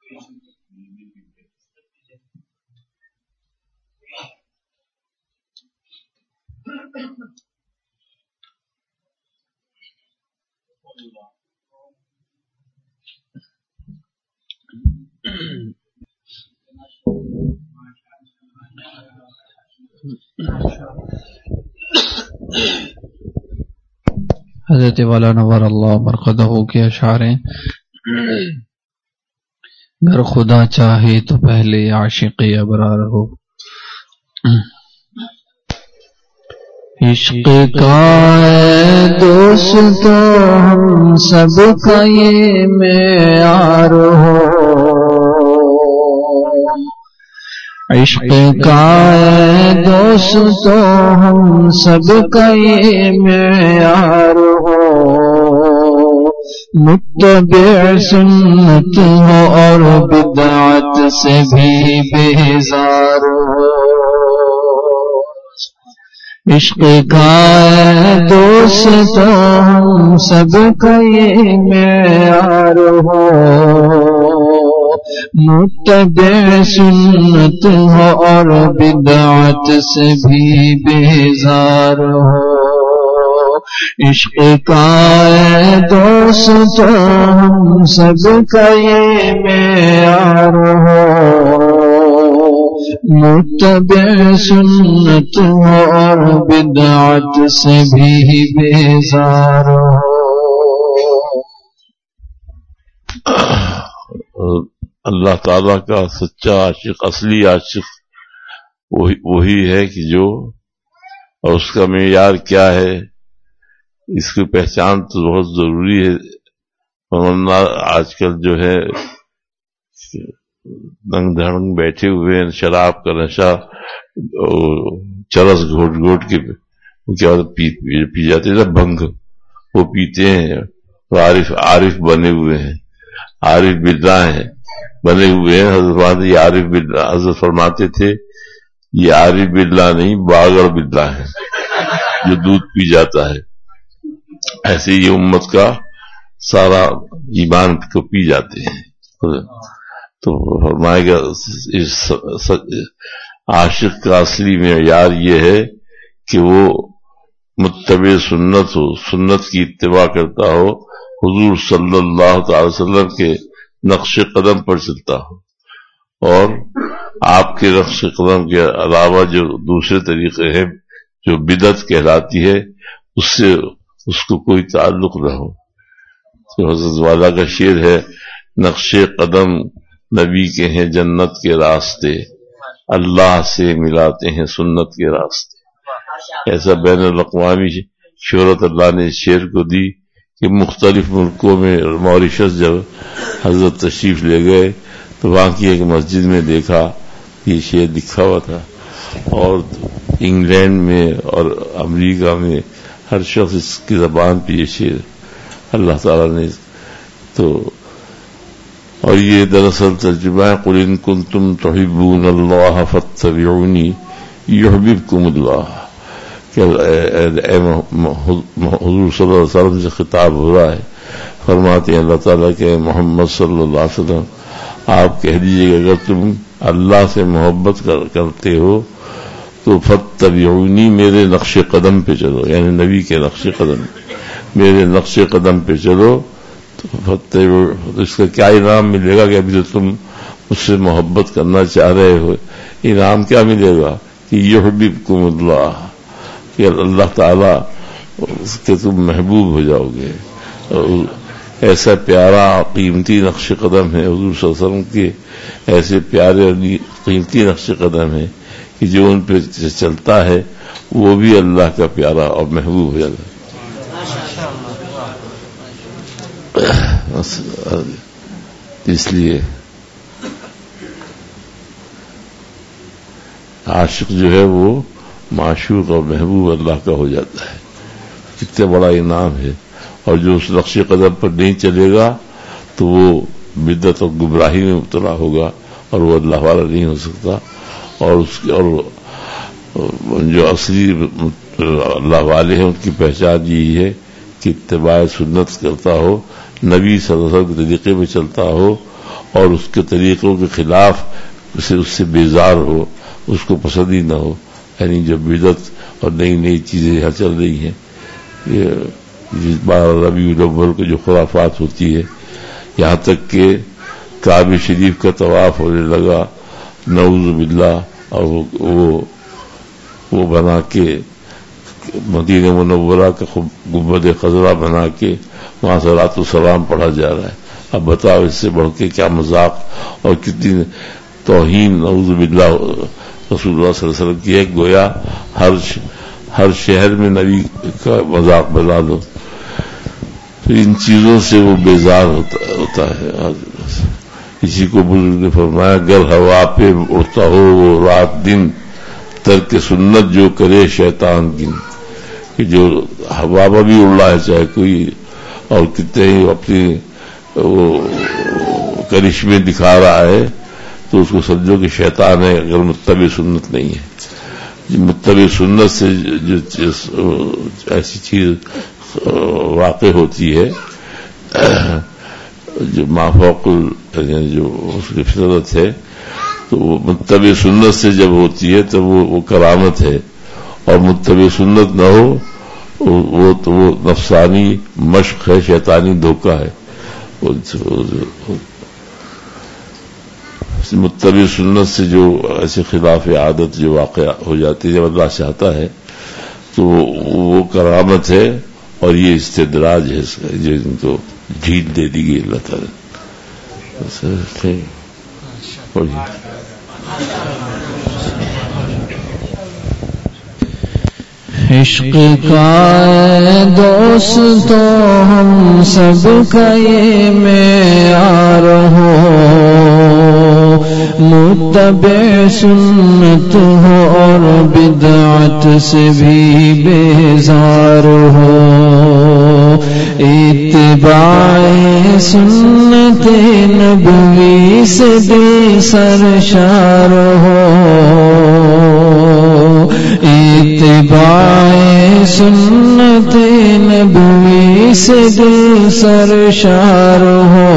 حضرت والا نور اللہ مرقدہ کے اشعار ہیں، گر خدا چاہے تو پہلے عاشق ابرار ہو، عشق کا دوستو ہم سب کا یہ معیار ہو، عشق کا دوستو ہم سب کا یہ معیار ہو، متبع سنت ہو اور بدعت سے بھی بیزار ہو، عشق کا دوستو ہم سب کا یہ معیار ہو، متبع سنت ہو اور بدعت سے بھی بیزار ہو، عشق کا دوستو ہم سب کا یہ معیار ہو، متبع سنت ہو اور بدعت سے بھی بیزار ہو۔ اللہ تعالیٰ کا سچا عاشق، اصلی عاشق وہی ہے کہ جو، اور اس کا معیار کیا ہے اس کی پہچان تو بہت ضروری ہے، ورنہ آج کل جو ہے دنگ دھڑنگ بیٹھے ہوئے ہیں، شراب کا نشہ چرس گھوٹ گھوٹ کے کیا پی جاتے ہیں، بھنگ وہ پیتے ہیں، عارف بنے ہوئے ہیں، عارف باللہ ہیں بنے ہوئے ہیں۔ حضرت فرماتے تھے یہ عارف باللہ نہیں باغڑ باللہ ہے جو دودھ پی جاتا ہے، ایسے یہ امت کا سارا ایمان کو پی جاتے ہیں۔ تو فرمائے گا عاشق کا اصلی معیار یہ ہے کہ وہ متبع سنت ہو، سنت کی اتباع کرتا ہو، حضور صلی اللہ تعالی وسلم کے نقش قدم پر چلتا ہو، اور آپ کے نقش قدم کے علاوہ جو دوسرے طریقے ہیں جو بدعت کہلاتی ہے اس کو کوئی تعلق نہ ہو۔ تو حضرت والا کا شعر ہے، نقش قدم نبی کے ہیں جنت کے راستے، اللہ سے ملاتے ہیں سنت کے راستے۔ ایسا بین الاقوامی شہرت اللہ نے اس شعر کو دی کہ مختلف ملکوں میں، موریشس جب حضرت تشریف لے گئے تو وہاں کی ایک مسجد میں دیکھا یہ شعر لکھا ہوا تھا، اور انگلینڈ میں اور امریکہ میں ہر شخص اس کی زبان پہ یہ شعر اللہ تعالیٰ نے تو، اور یہ دراصل ترجمہ ہے، قُلْ إِن كُنتُمْ تُحِبُّونَ اللَّهَ فَاتَّبِعُونِي يُحْبِبْكُمُ اللَّهُ، کہ حضور صلی اللہ علیہ وسلم سے خطاب ہو رہا ہے، فرماتے ہیں اللہ تعالیٰ کہ محمد صلی اللہ علیہ وسلم آپ کہہ دیجئے کہ اگر تم اللہ سے محبت کرتے ہو تو فاتبعونی، میرے نقش قدم پہ چلو، یعنی نبی کے نقش قدم، میرے نقش قدم پہ چلو، تو اس کا کیا انعام ملے گا کہ ابھی تو تم مجھ سے محبت کرنا چاہ رہے ہو، انعام کیا ملے گا کہ یحببکم اللہ، کہ اللہ تعالیٰ کہ تم محبوب ہو جاؤ گے۔ ایسا پیارا قیمتی نقش قدم ہے حضور صلی اللہ علیہ وسلم کے، ایسے پیارے اور قیمتی نقش قدم ہے کہ جو ان پہ چلتا ہے وہ بھی اللہ کا پیارا اور محبوب ہو جاتا ہے۔ اس لیے عاشق جو ہے وہ معشوق اور محبوب اللہ کا ہو جاتا ہے، کتنا بڑا انعام ہے۔ اور جو اس نقش قدم پر نہیں چلے گا تو وہ بدعت اور گمراہی میں مبتلا ہوگا اور وہ اللہ والا نہیں ہو سکتا۔ اور جو اصلی اللہ والے ہیں ان کی پہچان یہی ہے کہ اتباع سنت کرتا ہو، نبی صلی اللہ علیہ وسلم کے طریقے میں چلتا ہو، اور اس کے طریقوں کے خلاف اس سے بیزار ہو، اس کو پسند ہی نہ ہو. یعنی جو بدعت اور نئی نئی چیزیں یہاں چل رہی ہیں، یہ 12 ربیع الاول کو جو خرافات ہوتی ہے، یہاں تک کہ کعبہ شریف کا طواف ہونے لگا، نعوذ باللہ، اور وہ بنا کے مدینہ منورہ کا گنبد خضرا بنا کے وہاں صلاۃ السلام پڑھا جا رہا ہے. اب بتاؤ اس سے بڑھ کے کیا مذاق اور کتنی توہین نعوذ باللہ رسول اللہ صلی اللہ علیہ وسلم کی ہے. گویا ہر شہر میں نبی کا مذاق بنا دو. تو ان چیزوں سے وہ بیزار ہوتا ہے. اسی کو بزرگ نے فرمایا، گر ہوا پہ اڑتا ہو وہ رات دن، ترک سنت جو کرے شیطان گن. کہ جو ہوا میں بھی اڑ رہا ہے چاہے کوئی، اور کتنے ہی اپنی وہ کرشمے دکھا رہا ہے، تو اس کو سمجھو کہ شیطان ہے، اگر متبع سنت نہیں ہے. متبع سنت سے جو ایسی چیز واقع ہوتی ہے جو مافوق جو اس کی فطرت ہے، تو وہ متبع سنت سے جب ہوتی ہے تو وہ کرامت ہے. اور متبع سنت نہ ہو وہ تو وہ نفسانی مشق ہے، شیطانی دھوکہ ہے. متبع سنت سے جو ایسے خلاف عادت جو واقع ہو جاتی ہے، جب اللہ چاہتا ہے تو وہ کرامت ہے، اور یہ استدراج ہے اس کا، جو ان کو ڈھیل دے دی گئی اللہ تعالی. عشق کا دوستو ہم سب کا یہ معیار ہو، متبع سنت ہو اور بدعت سے بھی بیزار ہو. اتباع سنت نبوی سے دل سرشار ہو. اتباع سنت نبوی سے دل سرشار ہو.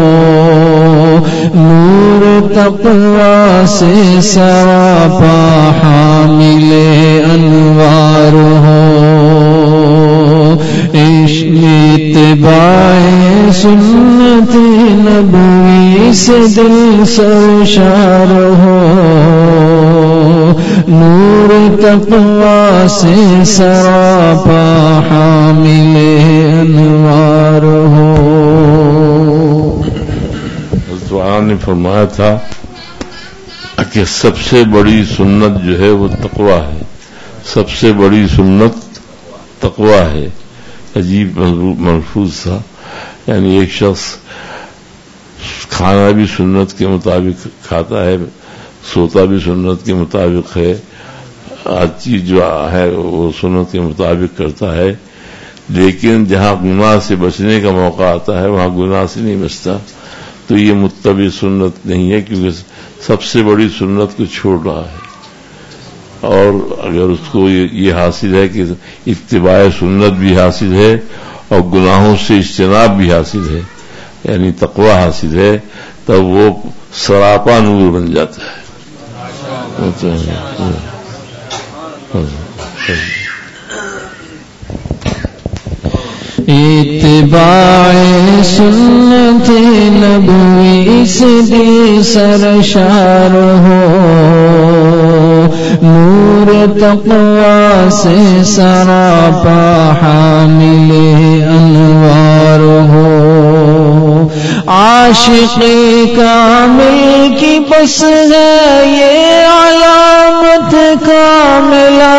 نور تقوی سے سراپا حامل انوار ہو. اتباع سنت نبوی سے دل سرشار ہو. نور تقوی سے سراپا حامل انوار ہو. دعا نے فرمایا تھا کہ سب سے بڑی سنت جو ہے وہ تقوی ہے. سب سے بڑی سنت تقوی ہے. عجیب ملفوظ تھا. یعنی ایک شخص کھانا بھی سنت کے مطابق کھاتا ہے، سوتا بھی سنت کے مطابق ہے، ہر چیز جو ہے وہ سنت کے مطابق کرتا ہے، لیکن جہاں گناہ سے بچنے کا موقع آتا ہے وہاں گناہ سے نہیں بچتا. تو یہ متبع سنت نہیں ہے، کیونکہ سب سے بڑی سنت کو چھوڑ رہا ہے. اور اگر اس کو یہ حاصل ہے کہ اتباع سنت بھی حاصل ہے اور گناہوں سے اجتناب بھی حاصل ہے، یعنی تقوی حاصل ہے، تب وہ سراپا نور بن جاتا ہے. اتباع سنت نبوی سے دل سرشار ہو. نور تقوی سے سراپا حامل انوار ہو. عاشق کامل کی بس ہے یہ علامت کاملہ.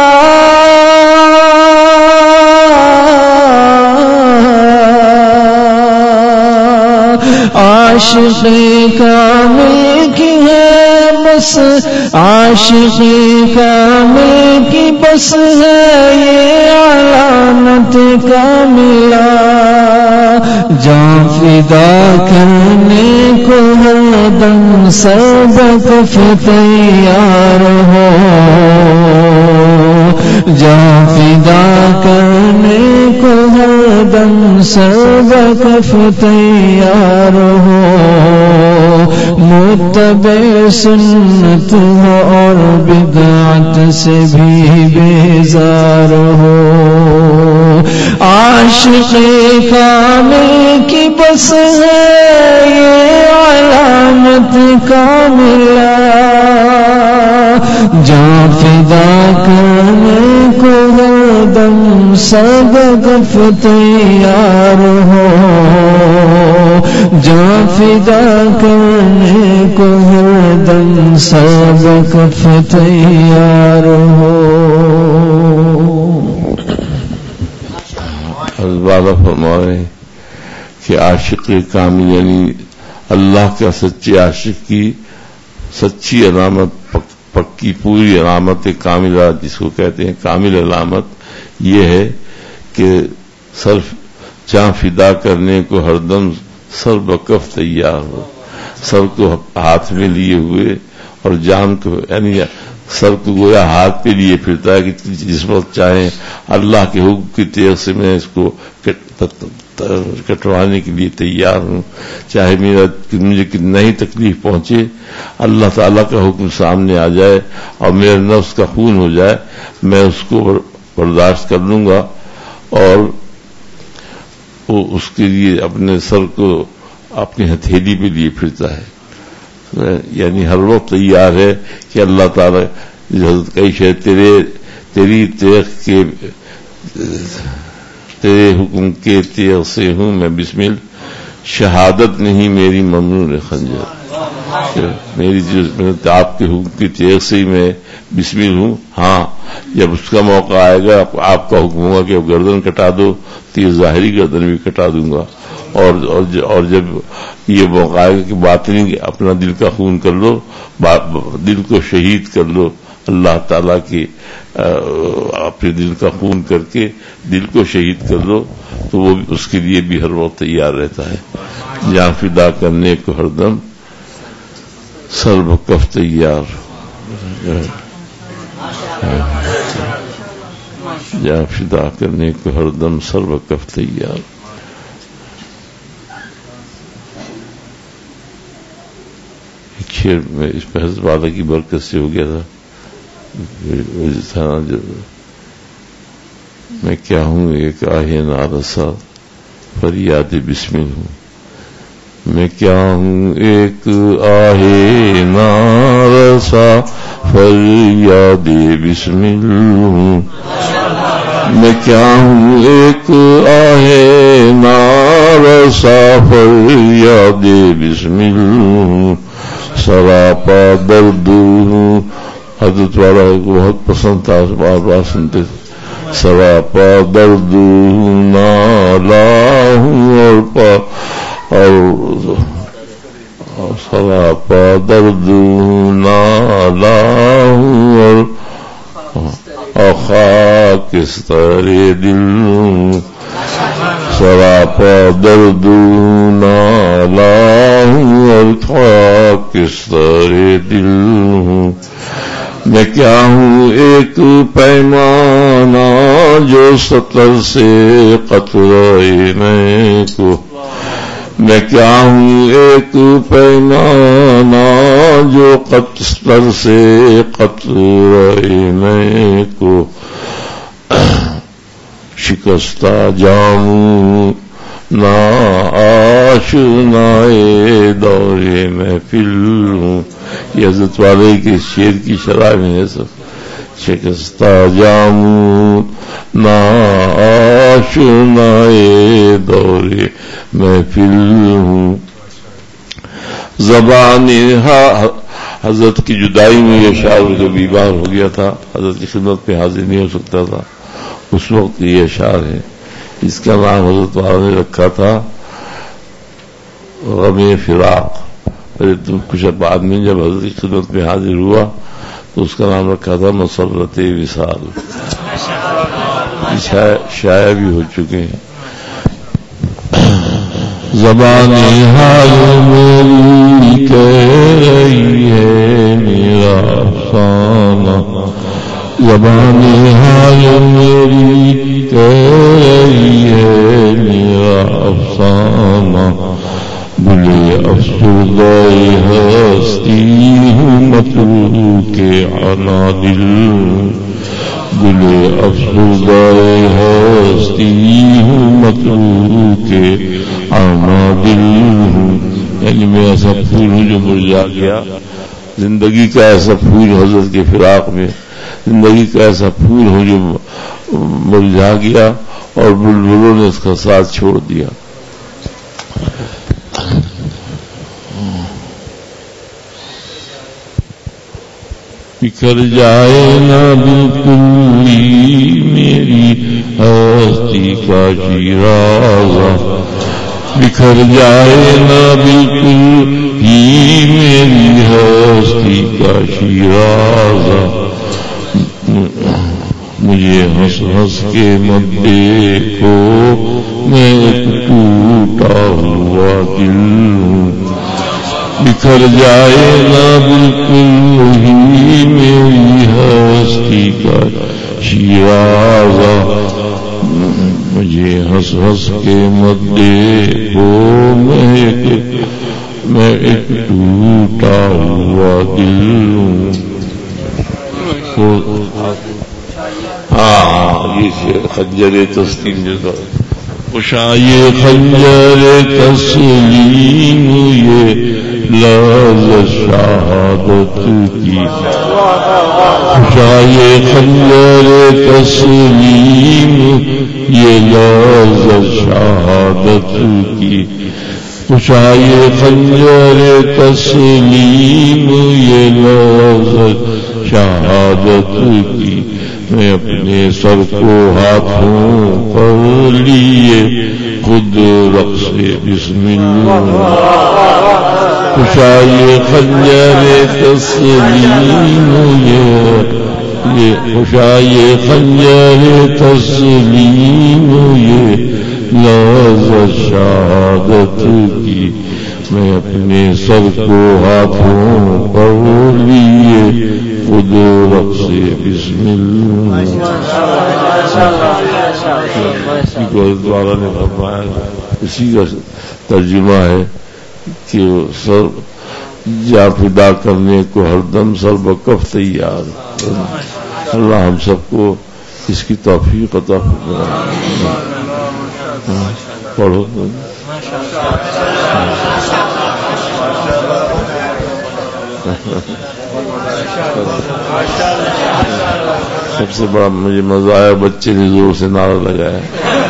عاشق کامل کی ہے بس، عاشق کامل کی بس ہے یہ علامت کاملہ. جان فدا کرنے کو ہر دم سبق تیار ہو. جان فدا کرنے کو ہر دم سبق تیار ہو. سنت ہو اور بدعت سے بھی بیزار ہو. عاشق کامل کی بس ہے یہ علامت کاملہ، جاں فدا کرنے کو ہر دم سب گف تیار ہو. جاں فدا کرنے کو ہر دم سب گف تیار ہو. والا فرمائے کہ عاشق کامل یعنی اللہ کا سچے عاشق کی سچی علامت، پکی پوری علامت کاملہ جس کو کہتے ہیں کامل علامت، یہ ہے کہ سر جاں فدا کرنے کو ہر دم سر بکف تیار ہو. سر کو ہاتھ میں لیے ہوئے اور جان کو یعنی سر کو گویا ہاتھ پہ لیے پھرتا ہے کہ جس وقت چاہے اللہ کے حکم کی تیغ سے میں اس کو کٹوانے کے لیے تیار ہوں. چاہے مجھے کتنا ہی تکلیف پہنچے، اللہ تعالیٰ کا حکم سامنے آ جائے اور میرے نفس کا خون ہو جائے، میں اس کو برداشت کر لوں گا. اور وہ اس کے لیے اپنے سر کو اپنی ہتھیلی پہ لیے پھرتا ہے، یعنی ہر وقت تیار ہے کہ اللہ تعالیٰ حضرت کئی شے تیری تیغ کے تیرے حکم کے تیغ سے ہوں میں بسمل، شہادت نہیں میری ممنون خنجر. میری جو آپ کے حکم کی تیغ سے ہی میں بسمل ہوں. ہاں جب اس کا موقع آئے گا آپ کا حکم ہوگا کہ گردن کٹا دو تو یہ ظاہری گردن بھی کٹا دوں گا. اور جب یہ موقع آئے گا کہ باطنی اپنا دل کا خون کر لو، دل کو شہید کر لو، اللہ تعالیٰ کی اپنے دل کا خون کر کے دل کو شہید کر لو، تو وہ اس کے لیے بھی ہر وقت تیار رہتا ہے. جاں فدا کرنے کو ہر دم سر بکف تیار، جاں فدا کرنے کو ہر دم سر بکف تیار. شیر میں اس پہ حضرت والا کی برکت سے ہو گیا تھا. میں کیا ہوں ایک آہ نارسا فریاد بسمل ہوں. میں کیا ہوں ایک آہ نارسا فریاد بسمل ہوں. میں کیا ہوں ایک آہ نارسا فریاد بسمل ہوں. سراپا درد ہوں. حضرت والا کو بہت پسند تھا، بار بار سنتے تھے. سراپا درد ہوں نالا ہوں اور سراپا درد ہوں نالا ہوں اور خاکستر دل ہوں. سراپا درد ہوں نالا ہوں اور خاکستر دل ہوں. میں کیا ہوں ایک پیمانہ جو سطر سے قطرے میں کو. میں کیا ہوں ایک پیمانہ جو سطر سے قطرے میں کو. شکستہ جاموں نا آشنائے دورے محفل ہوں. یہ حضرت والے کے شعر کی شرح میں ہے سب. شکستہ جاموں نا آشنائے دورے محفل ہوں. زبانی حضرت کی جدائی میں یہ اشعار جو بیمار ہو گیا تھا، حضرت کی خدمت میں حاضر نہیں ہو سکتا تھا، اس وقت یہ اشعار ہے. اس کا نام حضرت والا نے رکھا تھا غم فراق. کچھ بعد میں جب حضرت کی خدمت میں حاضر ہوا تو اس کا نام رکھا تھا مسرت وصال. شائع بھی ہو چکے ہیں. زبانی حال میری کہہ رہی ہے میرا افسانہ. زبانی حال میری کہہ رہی ہے میرا افسانہ. بھولے افسردۂ ہستی ہوں متروک عنادل گل افسردۂ ہستی ہوں متروک عنادل ہوں، یعنی میں ایسا پھول ہوں جو مرجھا گیا. زندگی کا ایسا پھول حضرت کے فراق میں، زندگی کا ایسا پھول ہوں جو مرجھا گیا اور بلبلوں نے اس کا ساتھ چھوڑ دیا. بکھر جائے نہ بالکل میری ہستی کا شیرازہ، بکھر جائے نہ بالکل ہی میری ہستی کا شیرازہ، مجھے ہنس ہنس کے مت دیکھو میں ایک ٹوٹا ہوا دل ہوں. بکھر جائے نہ بالکل ہی میری ہستی کا شیرازہ، مجھے ہنس ہنس کے مت دیکھو میں ایک ٹوٹا ہوا دل ہوں. ہاں یہ خنجر تسلیم جو یہ خنجر تسلیم یہ لفظ شہادت کی، یہ خنجر تسلیم یہ لفظ شہادت کی، یہ خنجر تسلیم یہ لفظ شہادت کی. میں اپنے سر کو ہاتھوں پر لیے خود رقص بسم اللہ، یہ خنجر تسلیم یہ خنجر تسلیم یہ لفظ شہادت کی. میں اپنے سر کو ہاتھوں پر لیے خود رقص بسم اللہ. دوبارہ نے فرمایا اسی کا ترجمہ ہے کہ سر جا فدا کرنے کو ہر دم سر بکف تیار. اللہ ہم سب کو اس کی توفیق عطا فرمائے. پڑھو سب سے بڑا مجھے مزہ آیا بچے نے زور سے نعرہ لگایا.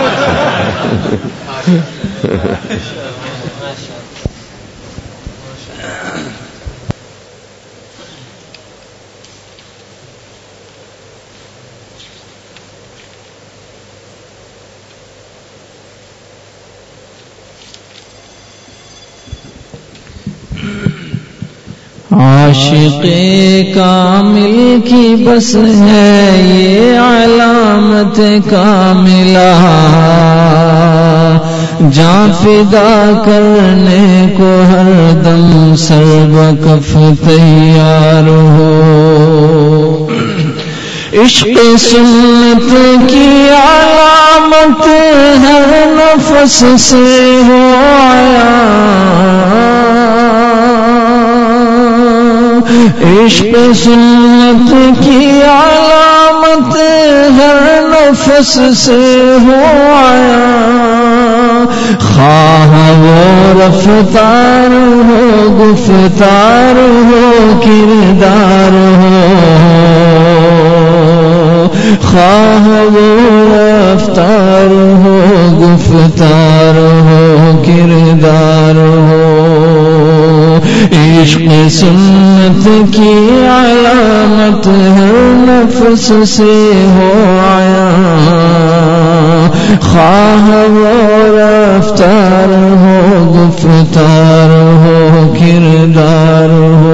عاشق کامل کی بس ہے یہ علامت کاملہ، جان فدا کرنے کو ہر دم سر بکف تیار ہو. عشق سنت کی علامت ہر نفس سے ہو آیا، عشق سنت کی علامت ہر نفس سے ہو آیا. خواہ وہ رفتار ہو گفتار ہو کردار ہو، خواہ وہ رفتار ہو گفتار ہو کردار ہو. عشق سنت کی علامت ہر نفس سے ہو آیا، خواہ وہ رفتار ہو گفتار ہو کردار ہو.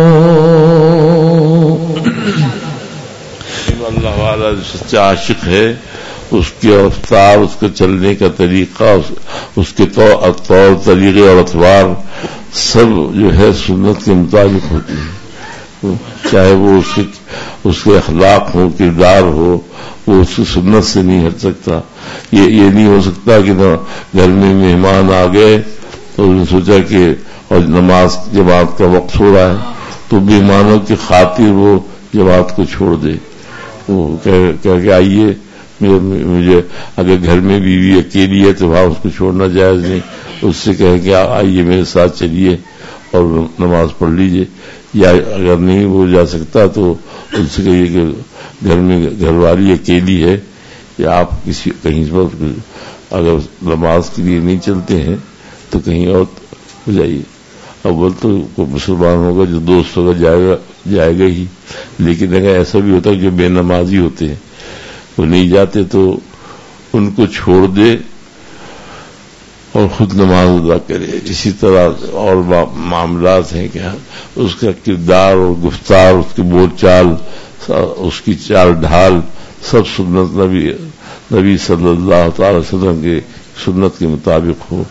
اللہ والا سچا عاشق ہے، اس کی رفتار، اس کے چلنے کا طریقہ، اس کے طور طریقے اور اطوار سب جو ہے سنت کے مطابق ہوتی ہے. چاہے وہ اس کے اخلاق ہو، کردار ہو، وہ اس کی سنت سے نہیں ہٹ سکتا. یہ نہیں ہو سکتا کہ گھر میں مہمان آ گئے تو انہوں نے سوچا کہ اور نماز جماعت کا وقت ہو رہا ہے تو بیمانوں کی خاطر وہ جماعت کو چھوڑ دے. وہ کہہ کہ آئیے مجھے اگر گھر میں بیوی اکیلی ہے تو وہاں اس کو چھوڑنا جائز نہیں. اس سے کہے کہ آئیے میرے ساتھ چلیے اور نماز پڑھ لیجئے. یا اگر نہیں وہ جا سکتا تو ان سے کہیے کہ گھر میں گھر والی اکیلی ہے یا آپ کسی کہیں پر اگر نماز کے لیے نہیں چلتے ہیں تو کہیں اور ہو جائیے. اول تو کوئی مسلمان ہوگا جو دوست ہوگا جائے گا ہی, لیکن اگر ایسا بھی ہوتا ہے جو بے نمازی ہوتے ہیں وہ نہیں جاتے تو ان کو چھوڑ دے اور خود نماز ادا کرے. اسی طرح اور معاملات ہیں کہ اس کا کردار اور گفتار, اس کی بول چال, اس کی چال ڈھال سب سنت نبی صلی اللہ تعالی وسلم کے سنت کے مطابق ہو.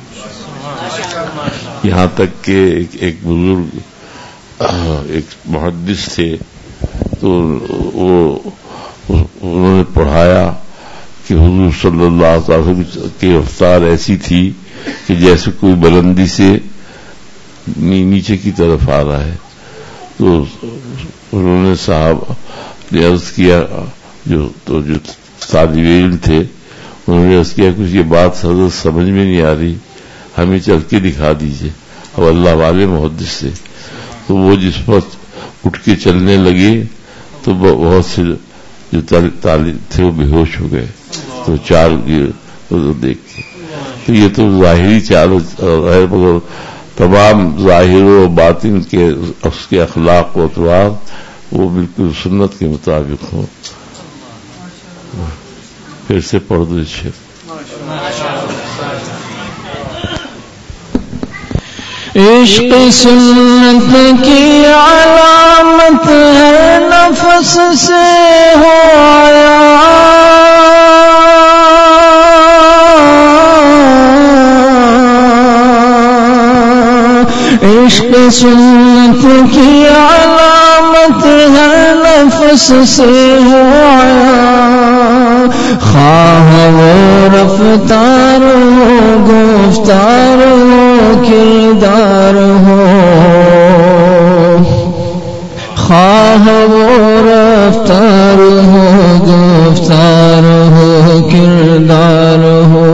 یہاں تک کہ ایک بزرگ ایک محدث تھے تو انہوں نے پڑھایا کہ حضور صلی اللہ تعالی وسلم کی رفتار ایسی تھی کہ جیسے کوئی بلندی سے نیچے کی طرف آ رہا ہے. تو انہوں نے صاحب نے عرض کیا جو طالب علم تھے انہوں نے عرض کیا کچھ یہ بات حضرت سمجھ میں نہیں آ رہی, ہمیں چل کے دکھا دیجئے. اب اللہ والے محدث سے تو وہ جس وقت اٹھ کے چلنے لگے تو بہت سے جو طالب تھے وہ بے ہوش ہو گئے. تو چار دیکھ کے تو یہ تو ظاہری چال ہے, مگر تمام ظاہر و باطن کے اس کے اخلاق و اطوار وہ بالکل سنت کے مطابق ہو. پھر سے پڑھ دو شیخ. عشق سنت کی علامت ہے نفس سے ہو آیا, عشق سنت کی علامت ہے نفس سے ہو آیا. خواہ وہ رفتار ہو گفتار ہو کردار ہو, خواہ وہ رفتار ہو گفتار ہو کردار ہو.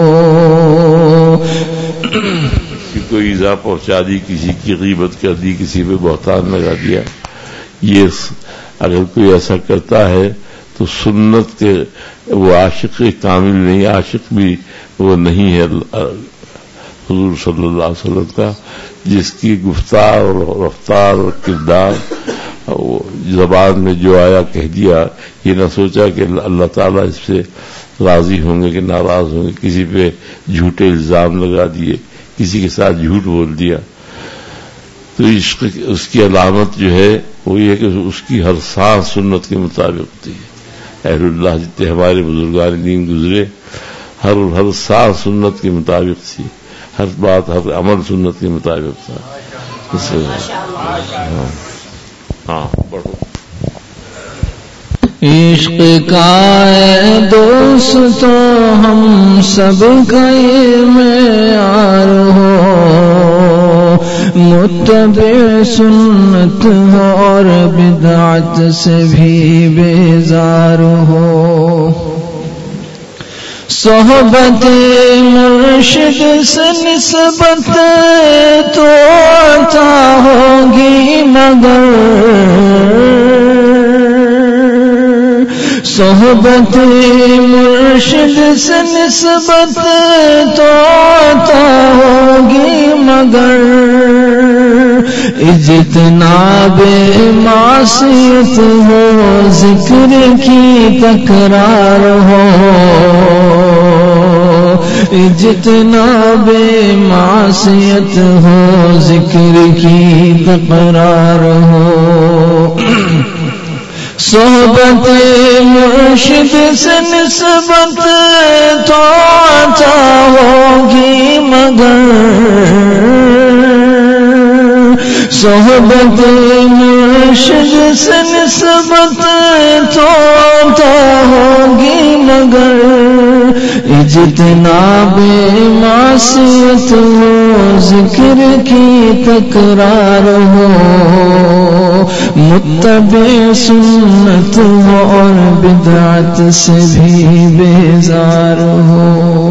کوئی ایذا پہنچا دی, کسی کی غیبت کر دی, کسی پہ بہتان لگا دیا, یہ اگر کوئی ایسا کرتا ہے تو سنت کے وہ عاشق کامل نہیں, عاشق بھی وہ نہیں ہے حضور صلی اللہ علیہ وسلم کا, جس کی گفتار اور رفتار اور کردار زبان میں جو آیا کہہ دیا, یہ نہ سوچا کہ اللہ تعالیٰ اس سے راضی ہوں گے کہ ناراض ہوں گے, کسی پہ جھوٹے الزام لگا دیے, کسی کے ساتھ جھوٹ بول دیا. تو عشق اس کی علامت جو ہے وہ یہ کہ اس کی ہر سانس سنت کے مطابق ہوتی ہے. اہل اللہ جتنے ہمارے بزرگان دین گزرے ہر سانس سنت کے مطابق تھی, ہر بات ہر عمل سنت کے مطابق تھا. ہاں پڑھو. عشق کا ہے دوستو ہم سب کا یہ معیار ہو, متبع سنت ہو اور بدعت سے بھی بیزار ہو. صحبت مرشد سے نسبت تو عطا ہوگی مگر, صحبت مرشد سے نسبت تو عطا ہوگی مگر, اجتناب معصیت ہو ذکر کی تکرار ہو, اجتناب معصیت ہو ذکر کی تکرار ہو. صحبت مرشد سے نسبت تو عطا ہوگی مگر, صحبت مرشد سے نسبت تو عطا ہوگی مگر اجتناب معصیت ہو، ذکر کی تکرار ہو، متبع سنت ہو اور بدعت سے بھی بیزار ہو۔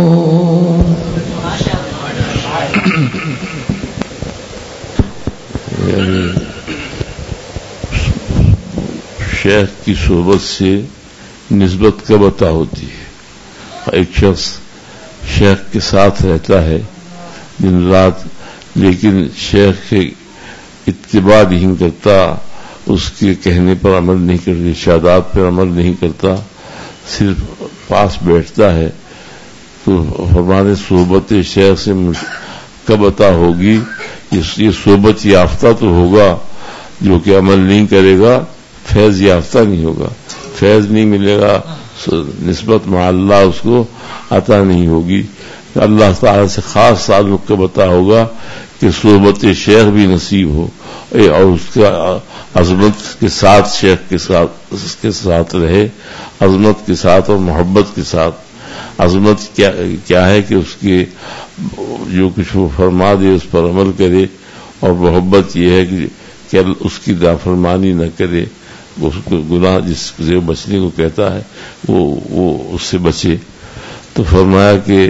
شیخ کی صحبت سے نسبت کب عطا ہوتی ہے؟ ایک شخص شیخ کے ساتھ رہتا ہے دن رات، لیکن شیخ کے اتباع نہیں کرتا، اس کے کہنے پر عمل نہیں کرتا، ارشادات پر عمل نہیں کرتا، صرف پاس بیٹھتا ہے، تو ہمارے صحبت شیخ سے کب عطا ہوگی؟ یہ صحبت یافتہ تو ہوگا، جو کہ عمل نہیں کرے گا فیض یافتہ نہیں ہوگا، فیض نہیں ملے گا، نسبت مع اللہ اس کو عطا نہیں ہوگی۔ اللہ تعالی سے خاص تعلق کب عطا ہوگا کہ صحبت شیخ بھی نصیب ہو اور اس کا عظمت کے ساتھ شیخ کے ساتھ رہے، عظمت کے ساتھ اور محبت کے ساتھ۔ عظمت کیا ہے کہ اس کے جو کچھ وہ فرما دے اس پر عمل کرے، اور محبت یہ ہے کہ اس کی نافرمانی نہ کرے، اس کو گناہ جس سے بچنے کو کہتا ہے وہ اس سے بچے۔ تو فرمایا کہ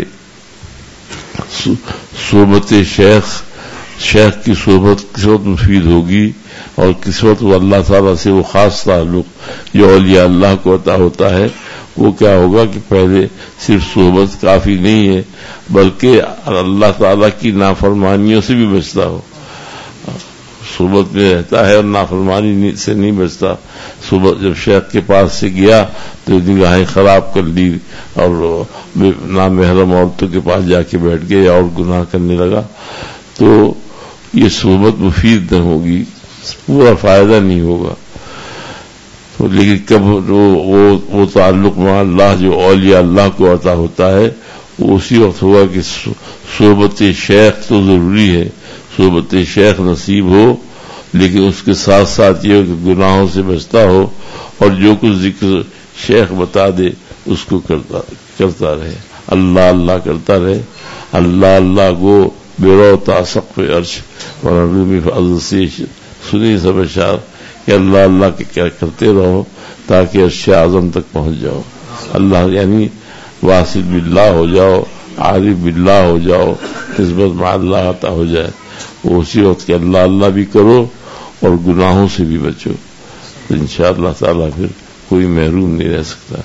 صحبت شیخ کی صحبت کس وقت مفید ہوگی، اور کس وقت وہ اللہ تعالیٰ سے وہ خاص تعلق جو اولیاء اللہ کو عطا ہوتا ہے وہ کیا ہوگا کہ پہلے صرف صحبت کافی نہیں ہے بلکہ اللہ تعالیٰ کی نافرمانیوں سے بھی بچتا ہو۔ صحبت میں رہتا ہے اور نافرمانی سے نہیں بچتا۔ صبح جب شیخ کے پاس سے گیا تو نگاہیں خراب کر لی اور نامحرم عورتوں کے پاس جا کے بیٹھ گئے اور گناہ کرنے لگا، تو یہ صحبت مفید نہ ہوگی، پورا فائدہ نہیں ہوگا۔ لیکن کب وہ تعلق مع اللہ جو اولیاء اللہ کو عطا ہوتا ہے وہ اسی وقت ہوگا کہ صحبت شیخ تو ضروری ہے، صحبت شیخ نصیب ہو، لیکن اس کے ساتھ ساتھ یہ کہ گناہوں سے بچتا ہو اور جو کچھ ذکر شیخ بتا دے اس کو کرتا رہے، اللہ اللہ کرتا رہے۔ اللہ اللہ گو بیرو سقف عرش ورمی فضل سے سنی سب اشار کہ اللہ اللہ کے کیا کرتے رہو تاکہ عرش اعظم تک پہنچ جاؤ۔ اللہ یعنی واصل باللہ ہو جاؤ، عارف باللہ ہو جاؤ، نسبت مع اللہ عطا ہو جائے۔ وہ اسی وقت کہ اللہ اللہ بھی کرو اور گناہوں سے بھی بچو، تو انشاءاللہ تعالیٰ پھر کوئی محروم نہیں رہ سکتا۔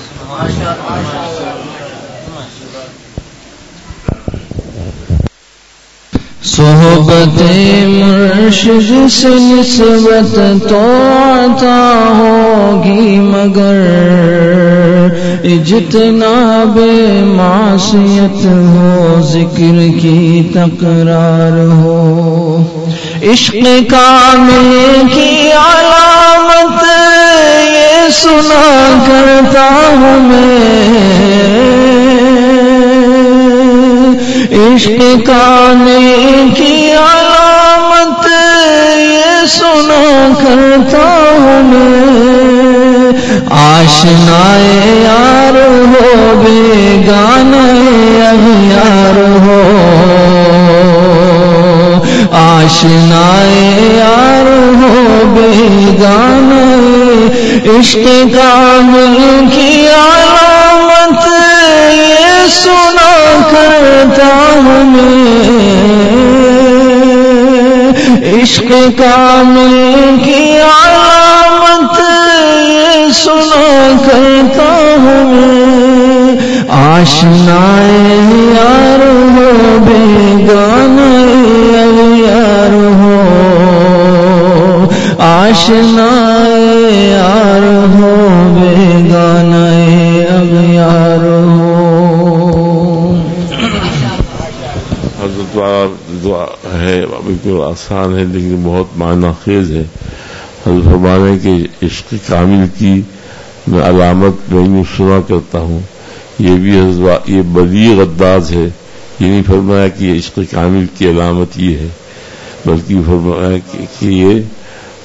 صحبت مرشد سے نسبت تو عطا ہوگی مگر اجتناب معصیت ہو، ذکر کی تکرار ہو۔ عشق کامل کی علامت یہ سنا کرتا ہوں میں، عشق کامل کی علامت یہ سنا کرتا ہوں میں، آشنائے یار ہو بیگانہ اغیار ہو، آشنائے یار ہو بیگانہ، عشق کامل کی علامت یہ سنا کرتا ہوں میں، عشق کامل کی علامت یہ سنا کرتا ہوں میں، آشنائے یار ہو بیگانہ یار ہو، آشنائے یار ہو بیگانہ یار ہو۔ دعا ہے بالکل آسان ہے لیکن بہت معنی خیز ہے۔ حضرت فرمانے کے عشق کامل کی میں علامت میں یوں سنا کرتا ہوں، یہ بھی یہ بلیغ انداز ہے، یہ نہیں فرمایا کہ یہ عشق کامل کی علامت یہ ہے، بلکہ فرمایا کہ یہ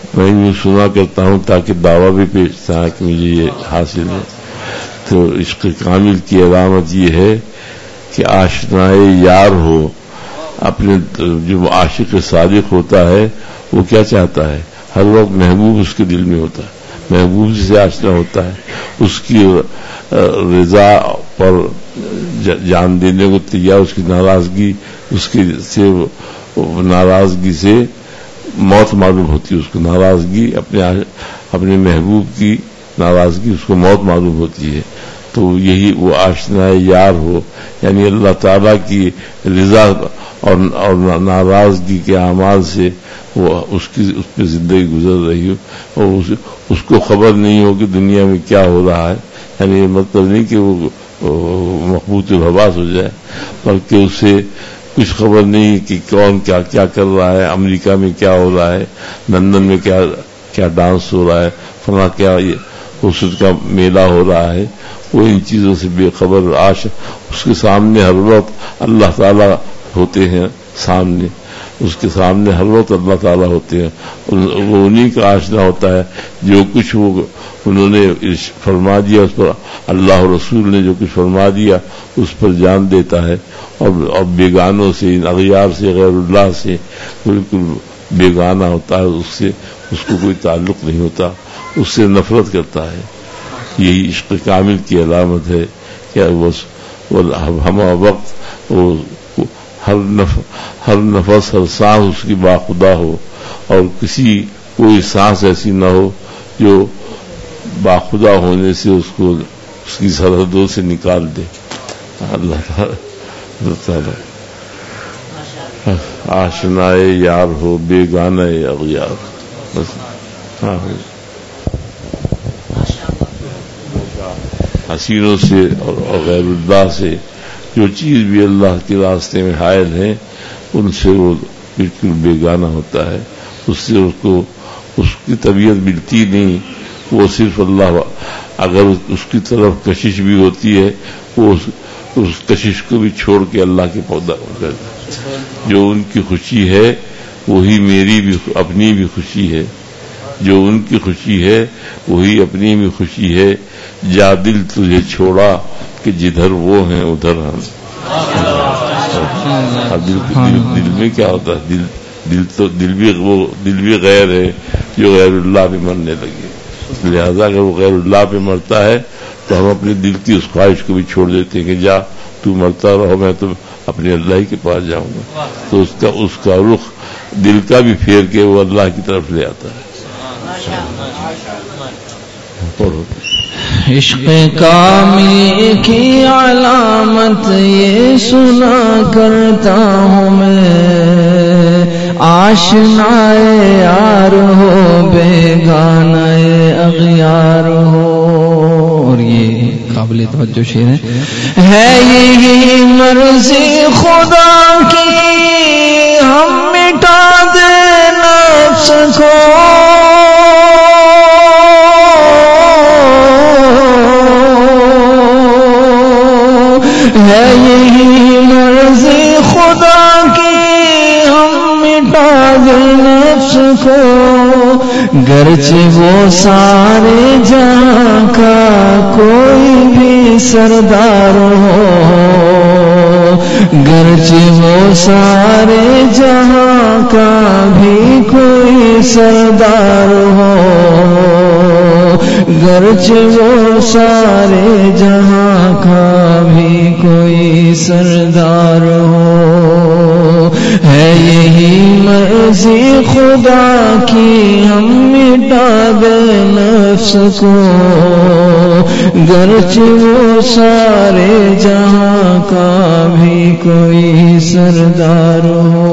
میں یہ سنا کرتا ہوں تاکہ دعویٰ بھی پیش تھا کہ مجھے یہ حاصل ہے. تو عشق کامل کی علامت یہ ہے کہ آشنائے یار ہو. اپنے جو عاشق صادق ہوتا ہے وہ کیا چاہتا ہے؟ ہر وقت محبوب اس کے دل میں ہوتا ہے, محبوب سے آشنا ہوتا ہے, اس کی رضا پر جان دینے کو تیار, اس کی ناراضگی, اس کی سے ناراضگی سے موت معلوم ہوتی ہے, اس کو ناراضگی اپنے محبوب کی ناراضگی اس کو موت معلوم ہوتی ہے. تو یہی وہ آشنا یار ہو, یعنی اللہ تعالیٰ کی رضا اور ناراضگی کے اعمال سے وہ اس پہ زندگی گزر رہی ہو, اور اس کو خبر نہیں ہو کہ دنیا میں کیا ہو رہا ہے. یعنی یہ مطلب نہیں کہ وہ مخبوط الحواس ہو جائے, بلکہ اسے کچھ خبر نہیں کہ کون کیا کر رہا ہے, امریکہ میں کیا ہو رہا ہے, لندن میں کیا ڈانس ہو رہا ہے, فلاں کیا حسن کا میلہ ہو رہا ہے. وہ ان چیزوں سے بے خبر. اس کے سامنے ہر وقت اللہ تعالیٰ ہوتے ہیں, سامنے اس کے سامنے ہر وقت اللہ تعالیٰ ہوتے ہیں. وہ انہی کا آشنا ہوتا ہے جو کچھ وہ انہوں نے فرما دیا, اس پر اللہ اور رسول نے جو کچھ فرما دیا اس پر جان دیتا ہے, اور بیگانوں سے, ان اغیار سے, غیر اللہ سے بالکل بیگانہ ہوتا ہے. اس کو کوئی تعلق نہیں ہوتا, اس سے نفرت کرتا ہے. یہی عشق کامل کی علامت ہے کہ وہ ہمہ وقت وہ ہر نفس ہر سانس اس کی باخدا ہو, اور کوئی سانس ایسی نہ ہو جو باخدا ہونے سے اس کی سرحدوں سے نکال دے. اللہ تعالیٰ آشنائے یار ہو, بیگانہ اغیار. ہاں, حسینوں سے اور غیر اللہ سے جو چیز بھی اللہ کے راستے میں حائل ہیں ان سے وہ بالکل بیگانہ ہوتا ہے. اس سے اس کی طبیعت ملتی نہیں. وہ صرف اللہ, اگر اس کی طرف کشش بھی ہوتی ہے وہ اس کشش کو بھی چھوڑ کے اللہ کے پودا کرتا ہے. جو ان کی خوشی ہے وہی میری بھی اپنی بھی خوشی ہے, جو ان کی خوشی ہے وہی اپنی بھی خوشی ہے. جا دل تجھے چھوڑا کہ جدھر وہ ہیں ادھر ہم. دل میں کیا ہوتا ہے؟ دل بھی غیر ہے جو غیر اللہ پہ مرنے لگے. لہذا اگر وہ غیر اللہ پہ مرتا ہے تو ہم اپنے دل کی اس خواہش کو بھی چھوڑ دیتے ہیں کہ جا تو مرتا رہو, میں تو اپنے اللہ ہی کے پاس جاؤں گا. تو اس کا رخ دل کا بھی پھیر کے وہ اللہ کی طرف لے آتا ہے. عشق کامل کی علامت یہ سنا کرتا ہوں میں, آشنائے یار ہو, بیگانہ اغیار ہو. اور یہ قابل توجہ شعر ہے یہی مرضی خدا کی ہم مٹا دیں نفس کو, ہے یہی مرضی خدا کی ہم مٹا دیں نفس کو. گرچہ وہ سارے جہاں کا کوئی بھی سردار ہو, گرچہ وہ سارے جہاں کا بھی کوئی سردار ہو, گرچہ وہ سارے جہاں کا بھی کوئی سردار ہو. ہے یہی مرضی خدا کی ہم مٹا دیں نفس کو, گرچہ وہ سارے جہاں کا بھی کوئی سردار ہو.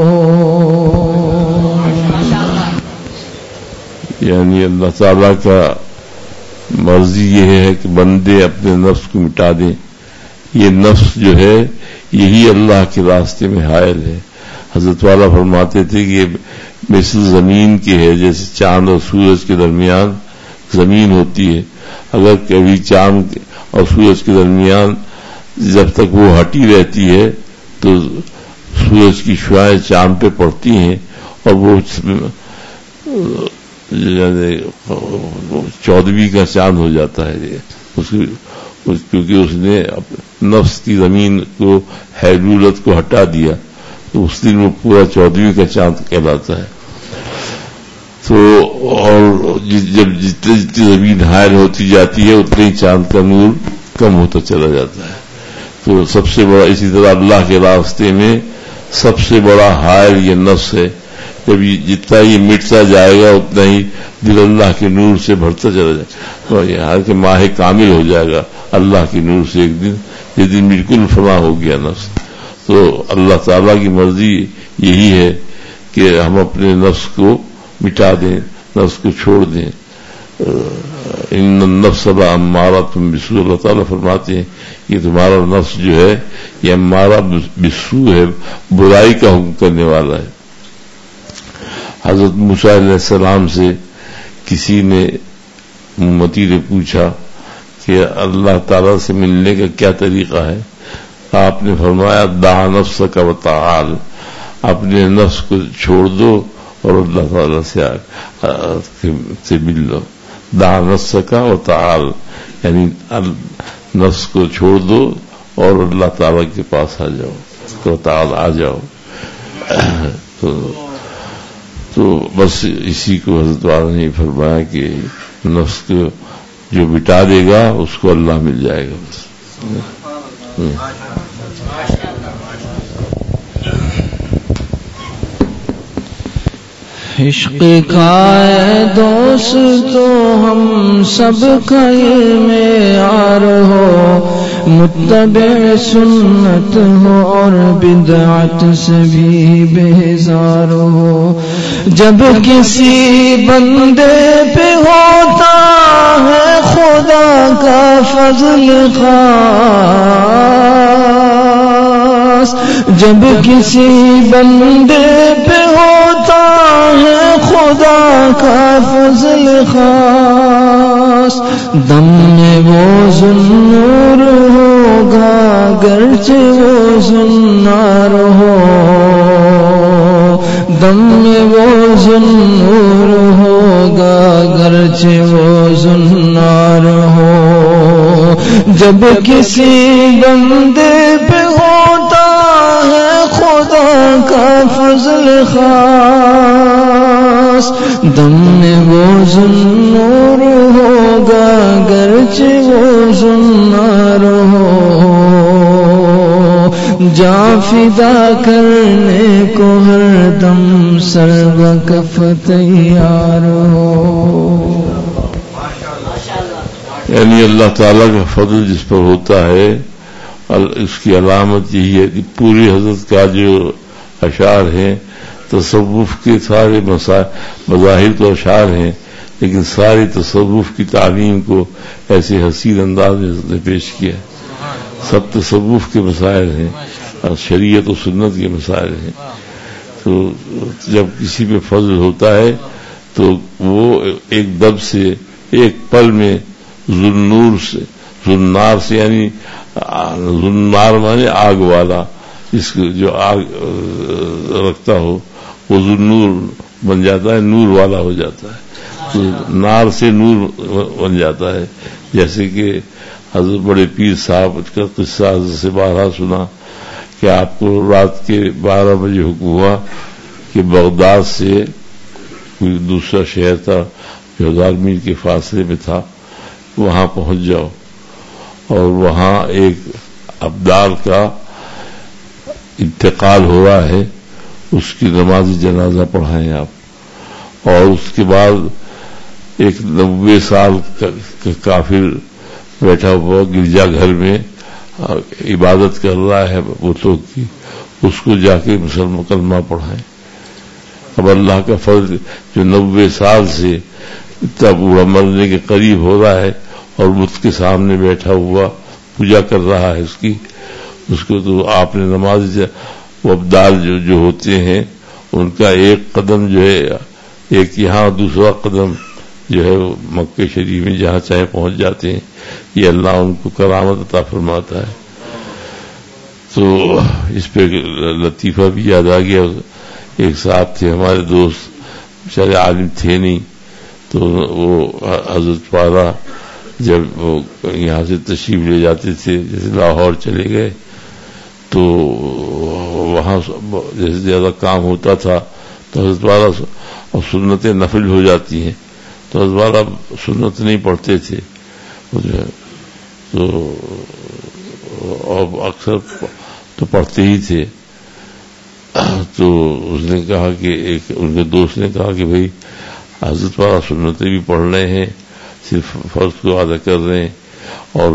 یعنی اللہ تعالیٰ کا مرضی یہ ہے کہ بندے اپنے نفس کو مٹا دیں. یہ نفس جو ہے یہی اللہ کے راستے میں حائل ہے. حضرت والا فرماتے تھے کہ یہ مثل زمین کے ہے, جیسے چاند اور سورج کے درمیان زمین ہوتی ہے. اگر کبھی چاند اور سورج کے درمیان جب تک وہ ہٹی رہتی ہے تو سورج کی شعاعیں چاند پہ پڑتی ہیں اور وہ 14ویں کا چاند ہو جاتا ہے کیونکہ اس نے نفس کی زمین کو حیلولت کو ہٹا دیا، تو اس دن وہ پورا 14ویں کا چاند کہلاتا ہے. تو اور جب جتنی زمین حائل ہوتی جاتی ہے اتنے ہی چاند کا نور کم ہوتا چلا جاتا ہے. تو سب سے بڑا اسی طرح اللہ کے راستے میں سب سے بڑا حائل یہ نفس ہے. جب جتنا یہ مٹتا جائے گا اتنا ہی دل اللہ کے نور سے بھرتا چلا جائے گا، اور یہاں کہ ماہ کامل ہو جائے گا اللہ کے نور سے. ایک دن یہ دن بالکل فنا ہو گیا نفس. تو اللہ تعالیٰ کی مرضی یہی ہے کہ ہم اپنے نفس کو مٹا دیں، نفس کو چھوڑ دیں. ان النفس لامارۃ بالسوء، اللہ تعالیٰ فرماتے ہیں کہ تمہارا نفس جو ہے یہ امارہ بالسوء ہے، برائی کا حکم کرنے والا ہے. حضرت موسیٰ علیہ السلام سے کسی نے امتی نے پوچھا کہ اللہ تعالیٰ سے ملنے کا کیا طریقہ ہے؟ آپ نے فرمایا دع نفسک وتعال، اپنے نفس کو چھوڑ دو اور اللہ تعالیٰ سے مل لو. دع نفسک وتعال یعنی نفس کو چھوڑ دو اور اللہ تعالیٰ کے پاس آ جاؤ، وتعال آ جاؤ. تو بس اسی کو حضرت والا نے فرمایا کہ نفس کو جو مٹا دے گا اس کو اللہ مل جائے گا. بس عشق کا اے دوستو ہم سب کا یہ معیار ہو، متبع سنت ہو اور بدعت سے بھی بیزار ہو. جب کسی بندے پہ ہوتا ہے خدا کا فضل خاص، جب کسی بندے پہ ہوتا ہے خدا کا فضل خاص، دم میں وہ ذوالنور ہوگا گرچہ وہ ذوالنار ہو، دم میں وہ ذوالنور ہوگا گرچہ وہ ذوالنار ہو. جب کسی بندے پہ ہوتا ہے خدا کا فضل خاص، دم میں وہ ذوالنور ہوگا گرچہ وہ ذوالنار ہو. جاں فدا کرنے کو ہر دم سر و کف تیار ہو. یعنی اللہ تعالیٰ کا فضل جس پر ہوتا ہے اس کی علامت یہی ہے کہ پوری حضرت کا جو اشعار ہیں تصوف کے سارے مظاہر تو اشعار ہیں، لیکن ساری تصوف کی تعلیم کو ایسے حسین انداز میں پیش کیا. سب تصوف کے مسائل ہیں اور شریعت و سنت کے مسائل ہیں. تو جب کسی پہ فضل ہوتا ہے تو وہ ایک دم سے ایک پل میں ذوالنور سے، ذوالنار سے یعنی ذوالنار مانے آگ والا، اس کو جو آگ رکھتا ہو وہ ذوالنور بن جاتا ہے، نور والا ہو جاتا ہے. تو نار سے نور بن جاتا ہے. جیسے کہ حضرت بڑے پیر صاحب کا قصہ حضرت سے بارہا سنا کہ آپ کو رات کے 12 بجے حکم ہوا کہ بغداد سے کوئی دوسرا شہر تھا جو 1000 میل کے فاصلے میں تھا، وہاں پہنچ جاؤ اور وہاں ایک ابدال کا انتقال ہو رہا ہے، اس کی نماز جنازہ پڑھائیں آپ. اور اس کے بعد ایک 90 سال کا کافر بیٹھا ہوا گرجا گھر میں عبادت کر رہا ہے بتوں کی، اس کو جا کے مسلمان کلمہ پڑھائیں. اب اللہ کا فضل جو 90 سال سے اتنا بوڑھا مرنے کے قریب ہو رہا ہے اور بت کے سامنے بیٹھا ہوا پوجا کر رہا ہے اس کو تو آپ نے نماز ابدال جو ہوتے ہیں ان کا ایک قدم جو ہے ایک یہاں دوسرا قدم جو ہے مکہ شریف میں جہاں چاہے پہنچ جاتے ہیں. یہ اللہ ان کو کرامت عطا فرماتا ہے. تو اس پہ لطیفہ بھی یاد آ گیا. ایک صاحب تھے ہمارے دوست، بیچارے عالم تھے نہیں، تو وہ حضرت والا جب وہ یہاں سے تشریف لے جاتے تھے، جیسے لاہور چلے گئے تو وہاں جیسے زیادہ کام ہوتا تھا تو حضرت والا اور سنتیں نفل ہو جاتی ہیں تو حضرت والا سنت نہیں پڑھتے تھے تو اور اکثر تو پڑھتے ہی تھے. تو اس نے کہا کہ ان کے دوست نے کہا کہ بھائی حضرت والا سنتیں بھی پڑھ رہے ہیں، صرف فرض کو ادا کر رہے ہیں، اور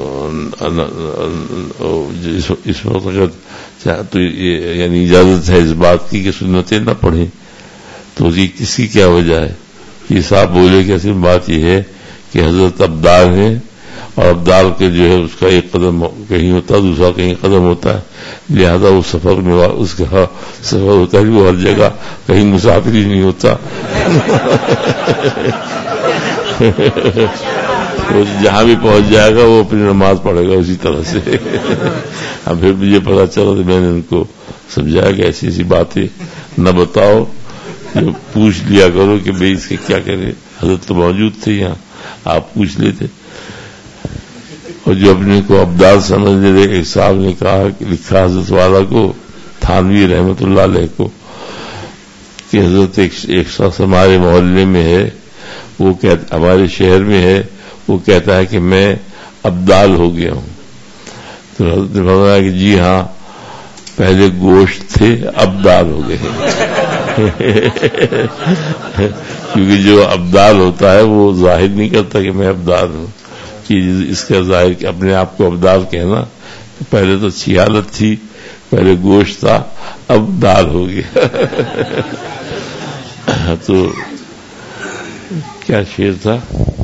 اس وقت اگر تو یعنی اجازت ہے اس بات کی کہ سنتیں نہ پڑھیں. تو یہ کس کی کیا وجہ ہے؟ یہ صاحب بولے کہ اصل بات یہ ہے کہ حضرت ابدال ہیں اور ابدال کے جو ہے اس کا ایک قدم کہیں ہوتا ہے، دوسرا کہیں قدم ہوتا ہے، لہذا وہ سفر میں اس کا سفر ہوتا ہے وہ ہر جگہ کہیں مسافر ہی نہیں ہوتا. وہ جہاں بھی پہنچ جائے گا وہ اپنی نماز پڑھے گا اسی طرح سے. اب پھر مجھے پتا چلا تو میں نے ان کو سمجھایا کہ ایسی ایسی باتیں نہ بتاؤ، جو پوچھ لیا کرو کہ بھائی اس کے کیا کرے. حضرت تو موجود تھے یہاں، آپ پوچھ لیتے. اور جو اپنے کو ابدال سمجھنے لے، ایک صاحب نے کہا کہ لکھا حضرت والا کو، تھانوی رحمت اللہ علیہ کو، کہ حضرت ایک شخص ہمارے محلے میں ہے، وہ ہمارے شہر میں ہے، وہ کہتا ہے کہ میں ابدال ہو گیا ہوں. تو حضرت نے فرمایا کہ جی ہاں، پہلے گوشت تھے اب دال ہو گئے. کیونکہ جو ابدال ہوتا ہے وہ ظاہر نہیں کرتا کہ میں ابدال ہوں، اس کا ظاہر کہ اپنے آپ کو ابدال کہنا. پہلے تو اچھی حالت تھی، پہلے گوشت تھا، اب دال ہو گیا. تو کیا شعر تھا؟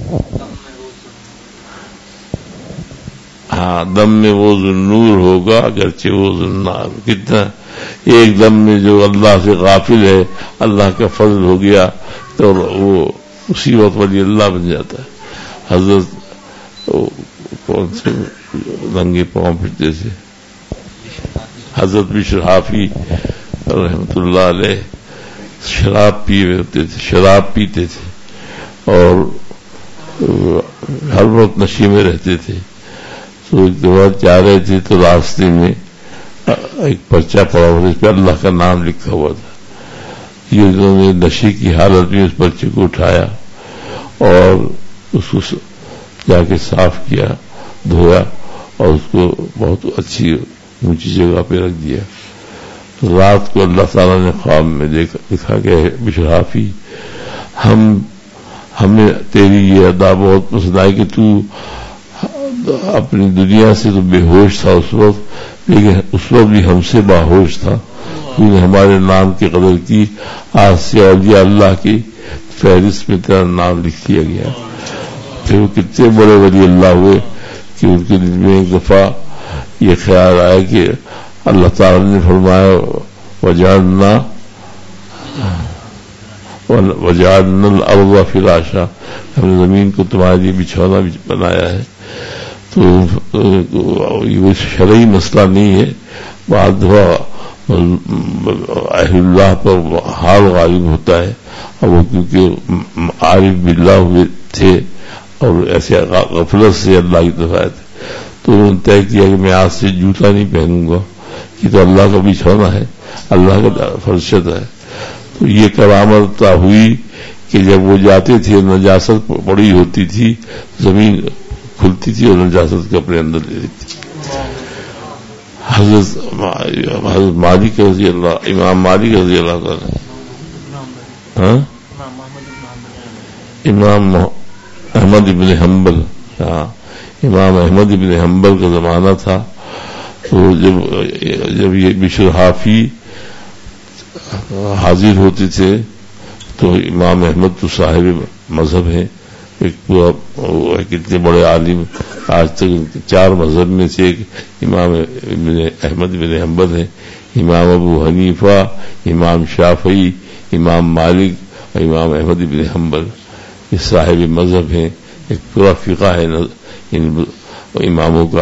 ہاں، دم میں وہ ذوالنور ہوگا اگرچہ وہ ذوالنار. کتنا ایک دم میں جو اللہ سے غافل ہے، اللہ کا فضل ہو گیا تو وہ اسی وقت ولی اللہ بن جاتا ہے. حضرت کون سے ننگے پاؤں پھرتے تھے، حضرت بشر حافی رحمت اللہ علیہ، شراب پیے ہوتے تھے، شراب پیتے تھے اور ہر وقت نشے میں رہتے تھے. تو ایک دفعہ جا رہے تھے تو راستے میں ایک پرچہ پڑا ہوا تھا، اس پہ اللہ کا نام لکھا ہوا تھا. یہ انہوں نے نشے کی حالت میں اس پرچے کو اٹھایا اور اس کو جا کے صاف کیا، دھویا اور اس کو بہت اچھی اونچی جگہ پہ رکھ دیا. رات کو اللہ تعالیٰ نے خواب میں دیکھا کہ بشر حافی، ہمیں تیری یہ ادا بہت پسند آئی کہ تو اپنی دنیا سے تو بے ہوش تھا اس وقت، لیکن اس وقت بھی ہم سے باہوش تھا. تو نے ہمارے نام کی قدر کی، آج سے اولیاء اللہ کی فہرست میں تیرا نام لکھ دیا گیا. پھر وہ کتنے بڑے ولی اللہ ہوئے کہ ان کے دل میں ایک دفعہ یہ خیال آیا کہ اللہ تعالیٰ نے فرمایا وجعلنا الارض فراشا، ہم نے زمین کو تمہارے لیے بچھونا بنایا ہے. تو یہ شرعی مسئلہ نہیں ہے، بعد اہل اللہ پر حال غالب ہوتا ہے. اور وہ کیونکہ عارف باللہ ہوئے تھے اور ایسے غفلت سے اللہ کی طرف آئے تھے، تو انہوں نے طے کیا کہ میں آج سے جوتا نہیں پہنوں گا، یہ تو اللہ کا بچھونا ہے، اللہ کا فرشت ہے. تو یہ کرامت ہوئی کہ جب وہ جاتے تھے نجاست پڑی ہوتی تھی، زمین کھلتی تھی اور نجاست کو اپنے اندر لے لیتی. حضرت مالک رضی اللہ، امام مالک رضی اللہ تعالی، امام احمد ابن حنبل، امام احمد ابن حنبل کا زمانہ تھا. تو جب یہ بشر حافی حاضر ہوتے تھے تو امام احمد تو صاحب مذہب ہیں، ایک پورا کتنے بڑے عالم، آج تک 4 مذہب میں سے ایک امام احمد بن حنبل ہیں. امام ابو حنیفہ، امام شافعی، امام مالک اور امام احمد بن حنبل، یہ صاحب مذہب ہیں. ایک پورا فقہ ہے ان اماموں کا.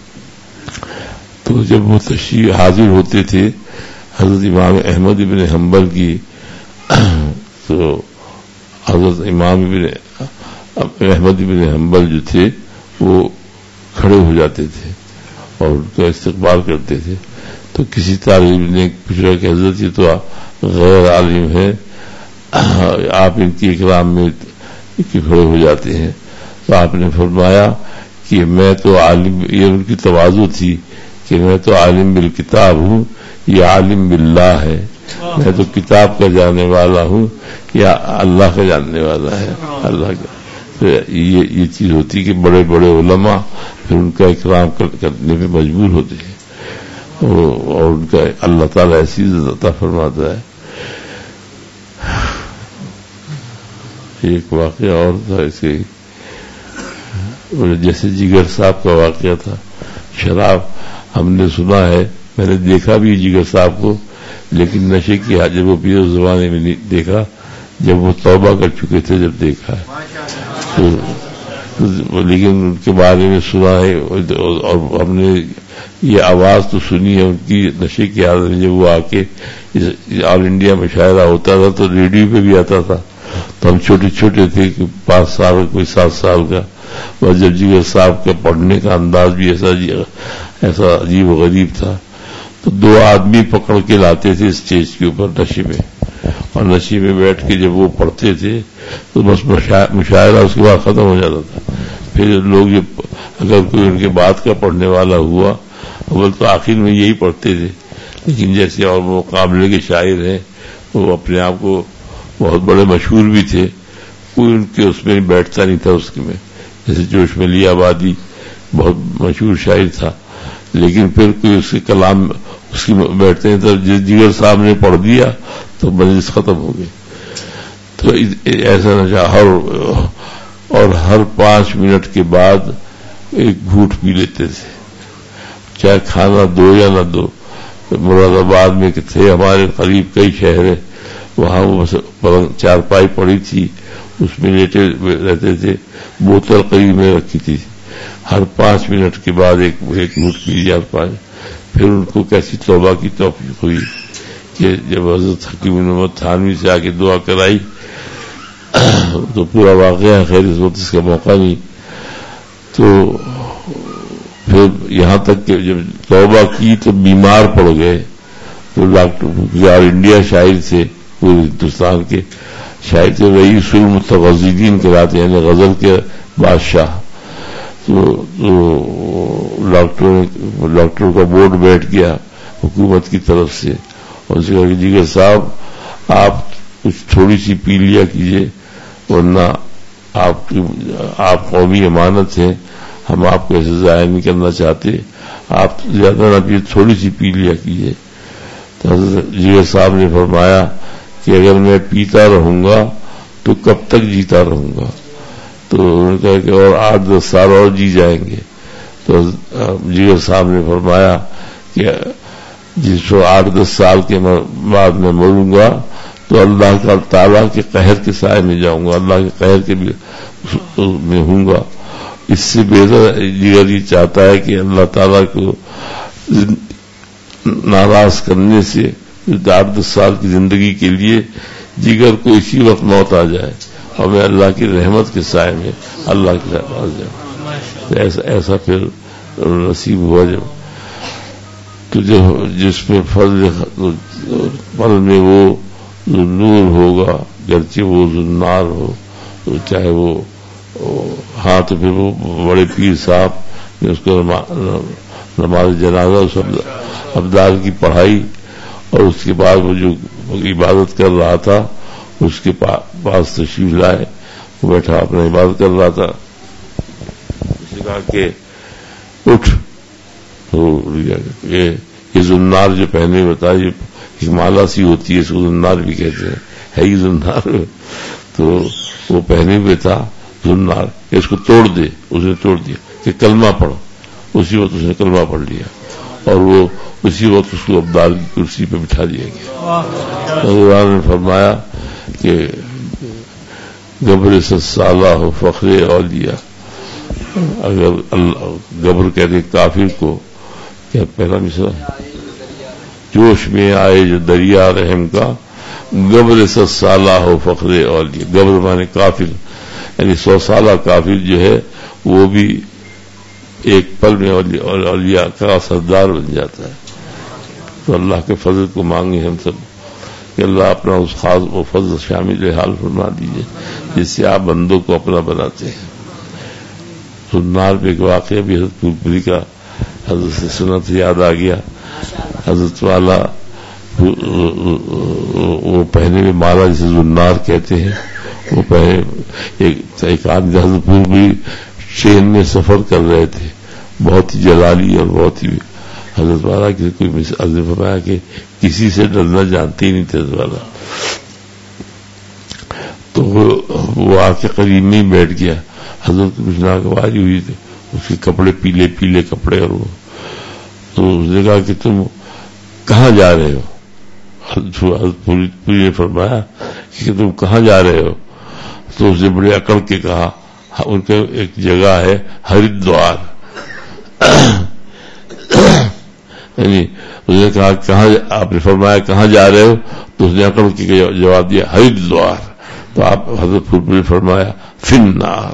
تو جب وہ تشریف حاضر ہوتے تھے حضرت امام احمد بن حنبل کی، تو حضرت امام احمد بن حنبل جو تھے وہ کھڑے ہو جاتے تھے اور ان کا استقبال کرتے تھے. تو کسی طالب علم نے پوچھا کہ حضرت یہ تو غیر عالم ہے, آپ ان کی اکرام میں کھڑے ہو جاتے ہیں. تو آپ نے فرمایا کہ میں تو عالم, یہ ان کی تواضع تھی کہ میں تو عالم بالکتاب ہوں, یہ عالم باللہ ہے. میں تو کتاب کا جاننے والا ہوں, یا اللہ کا جاننے والا ہے. اللہ کا یہ چیز ہوتی کہ بڑے بڑے علماء پھر ان کا اکرام کرنے پہ مجبور ہوتے ہیں, اور ان کا اللہ تعالیٰ ایسی عزت عطا فرماتا ہے. ایک واقعہ اور تھا اسے, جیسے جگر صاحب کا واقعہ تھا. شراب ہم نے سنا ہے, میں نے دیکھا بھی جگر صاحب کو, لیکن نشے کی جب وہ پیے اس زمانے میں نہیں دیکھا, جب وہ توبہ کر چکے تھے جب دیکھا ہے. لیکن ان کے بارے میں سنا ہے, اور ہم نے یہ آواز تو سنی ہے ان کی نشے کی حالت میں. جب وہ آ کے آل انڈیا مشاعرہ ہوتا تھا تو ریڈیو پہ بھی آتا تھا, تو ہم چھوٹے چھوٹے تھے, 5 سال کوئی 7 سال کا. اور جب جگر صاحب کا پڑھنے کا انداز بھی ایسا عجیب و غریب تھا, تو 2 آدمی پکڑ کے لاتے تھے اسٹیج کے اوپر نشے میں, اور نشے میں بیٹھ کے جب وہ پڑھتے تھے تو بس مشاعرہ اس کے بعد ختم ہو جاتا تھا. پھر لوگ اگر کوئی ان کے بعد کا پڑھنے والا ہوا, اول تو آخر میں یہی پڑھتے تھے, لیکن جیسے اور مقابلے کے شاعر ہیں وہ اپنے آپ کو بہت بڑے مشہور بھی تھے, کوئی ان کے اس میں بیٹھتا نہیں تھا. اس کے میں جیسے جوش ملی آبادی بہت مشہور شاعر تھا, لیکن پھر کوئی اس کے کلام اس کی بیٹھتے ہیں تو جگر صاحب نے پڑھ دیا تو مجلس ختم ہو گئی. تو ایسا نشہ اور ہر 5 منٹ کے بعد ایک گھوٹ پی لیتے تھے, چاہے کھانا دو یا نہ دو. مراد آباد میں تھے ہمارے قریب کئی شہر ہیں, وہاں وہ چارپائی پڑی تھی, اس میں لیٹے رہتے تھے, بوتل قریب میں رکھی تھی, ہر 5 منٹ کے بعد ایک گھوٹ پی لیا. پھر ان کو کیسی توبہ کی توفیق ہوئی کہ جب حضرت حکیم محمد تھانوی سے آ کے دعا کرائی تو پورا واقعہ خیر اس وقت اس کا موقع نہیں. تو پھر یہاں تک کہ جب توبہ کی تو بیمار پڑ گئے, تو ڈاکٹر آل انڈیا شاعر تھے, پورے ہندوستان کے شاعر تھے, رئیس المتغزلین کراتے ہیں, یعنی غزل کے بادشاہ. تو ڈاکٹر کا بورڈ بیٹھ گیا حکومت کی طرف سے, اور ان سے کہا کہ جگر صاحب آپ کچھ تھوڑی سی پی لیا کیجیے, ورنہ آپ قومی امانت ہیں, ہم آپ کو ایسے ضائع نہیں کرنا چاہتے, آپ زیادہ نہ پیے, تھوڑی سی پی لیا کیجیے. تو حضرت جگر صاحب نے فرمایا کہ اگر میں پیتا رہوں گا تو کب تک جیتا رہوں گا. تو انہوں نے کہا کہ اور 8-10 سال اور جی جائیں گے. تو جگر صاحب نے فرمایا کہ جس کو 8-10 سال کے بعد میں مروں گا تو اللہ کا تعالیٰ کے قہر کے سائے میں جاؤں گا, اللہ کے قہر کے بھی میں ہوں گا. اس سے بہتر جگر یہ چاہتا ہے کہ اللہ تعالیٰ کو ناراض کرنے سے 8-10 سال کی زندگی کے لیے جگر کو اسی وقت موت آ جائے اور میں اللہ کی رحمت کے سائے میں اللہ کے پاس جاؤں. ایسا پھر نصیب ہوا جب, تو جس میں فضل میں وہ نور ہوگا, گرچہ وہ زنار ہو, چاہے وہ ہاں, تو پھر وہ بڑے پیر صاحب نے اس کو نماز جنازہ اس ابدال کی پڑھائی, اور اس کے بعد وہ جو عبادت کر رہا تھا اس کے پاس تشریف لائے, وہ بیٹھا اپنا عبادت کر رہا تھا. اس نے کہا کہ اٹھ, تو یہ زنار جو پہنے بتا, یہ ایک مالا سی ہوتی ہے, اس کو زنار بھی کہتے ہیں, ہے ہی زنار. تو وہ پہنے ہوئے تھا زنار, اس کو توڑ دے, اس نے توڑ دیا کہ کلمہ پڑھو. اسی وقت اس نے کلمہ پڑھ لیا, اور وہ اسی وقت اس کو ابدال کی کرسی پہ بٹھا دیا گیا. حضرت نے فرمایا کہ گبر سالہ ہو فخر اولیاء, اگر گبر کہتے کافر کو, کیا پہلا مصرع, جوش میں آئے جو دریا رحم کا, گبر 100 سالہ ہو فخر اولیاء. گبر مانے کافر، یعنی 100 سالہ کافر جو ہے وہ بھی ایک پل میں اولیاء کا سردار بن جاتا ہے. تو اللہ کے فضل کو مانگے ہم سب کہ اللہ اپنا اس خاص و فضل شامل حال فرما دیجیے جس سے آپ بندوں کو اپنا بناتے ہیں. سنار پہ ایک واقعہ بھی حضرت پھول کا حضرت سے سنا تو یاد آ گیا. حضرت والا وہ پہنے میں مالا جسے زنار کہتے ہیں، وہ پہنے ایک آدمی حضرت پھول ٹرین میں سفر کر رہے تھے، بہت ہی جلالی اور بہت ہی حضرت والا کی کوئی فرمایا کہ کسی سے ڈرنا جانتے ہی نہیں تھے حضرت والا. تو وہ آ کے قریب میں ہی بیٹھ گیا. حضرت کچھ ناگواری ہوئی تھی، اس کے کپڑے پیلے پیلے کپڑے، اور وہ تو اس نے کہا کہ تم کہاں جا رہے ہو؟ حضرت پوری نے فرمایا کہ تم کہاں جا رہے ہو؟ تو اس نے بڑے اکڑ کے کہا ان کے ایک جگہ ہے ہریدوار. یعنی اس نے کہا کہاں، آپ نے فرمایا کہاں جا رہے ہو؟ تو اس نے اکڑ کے جواب دیا ہریدوار. تو آپ حضرت پھول نے فرمایا فی النار.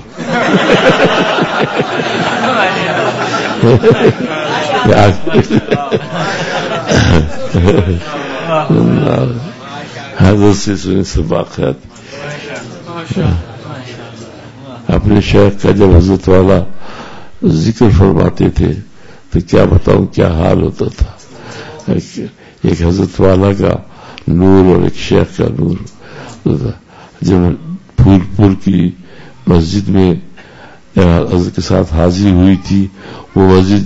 حضرت سے سنی سباقات. اپنے شیخ کا جب حضرت والا ذکر فرماتے تھے تو کیا بتاؤں کیا حال ہوتا تھا. ایک حضرت والا کا نور اور ایک شیخ کا نور. جب پھول کی مسجد میں حضرت کے ساتھ حاضری ہوئی تھی، وہ مسجد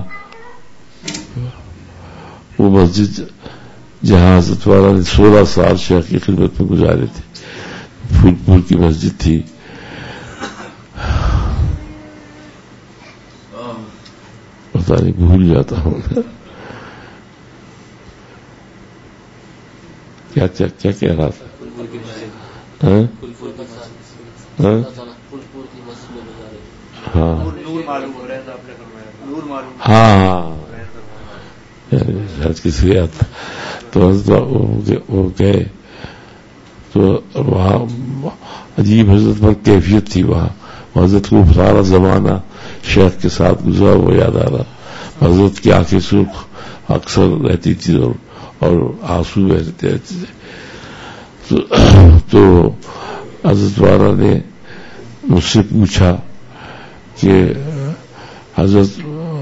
جہاں حضرت والا نے 16 سال شیخ کی خدمت میں گزارے تھے، پھول کی مسجد تھی. پتا نہیں بھول جاتا ہوں کیا کہہ رہا تھا. ہاں کسی یاد تو وہ گئے تو وہاں عجیب حضرت پر کیفیت تھی. وہاں حضرت کو سارا زمانہ شیخ کے ساتھ گزرا وہ یاد آ رہا. حضرت کی آنکھیں سرخ اکثر رہتی تھی اور آنسو بہتے رہتے تھے. تو حضرت والا نے مجھ سے پوچھا کہ حضرت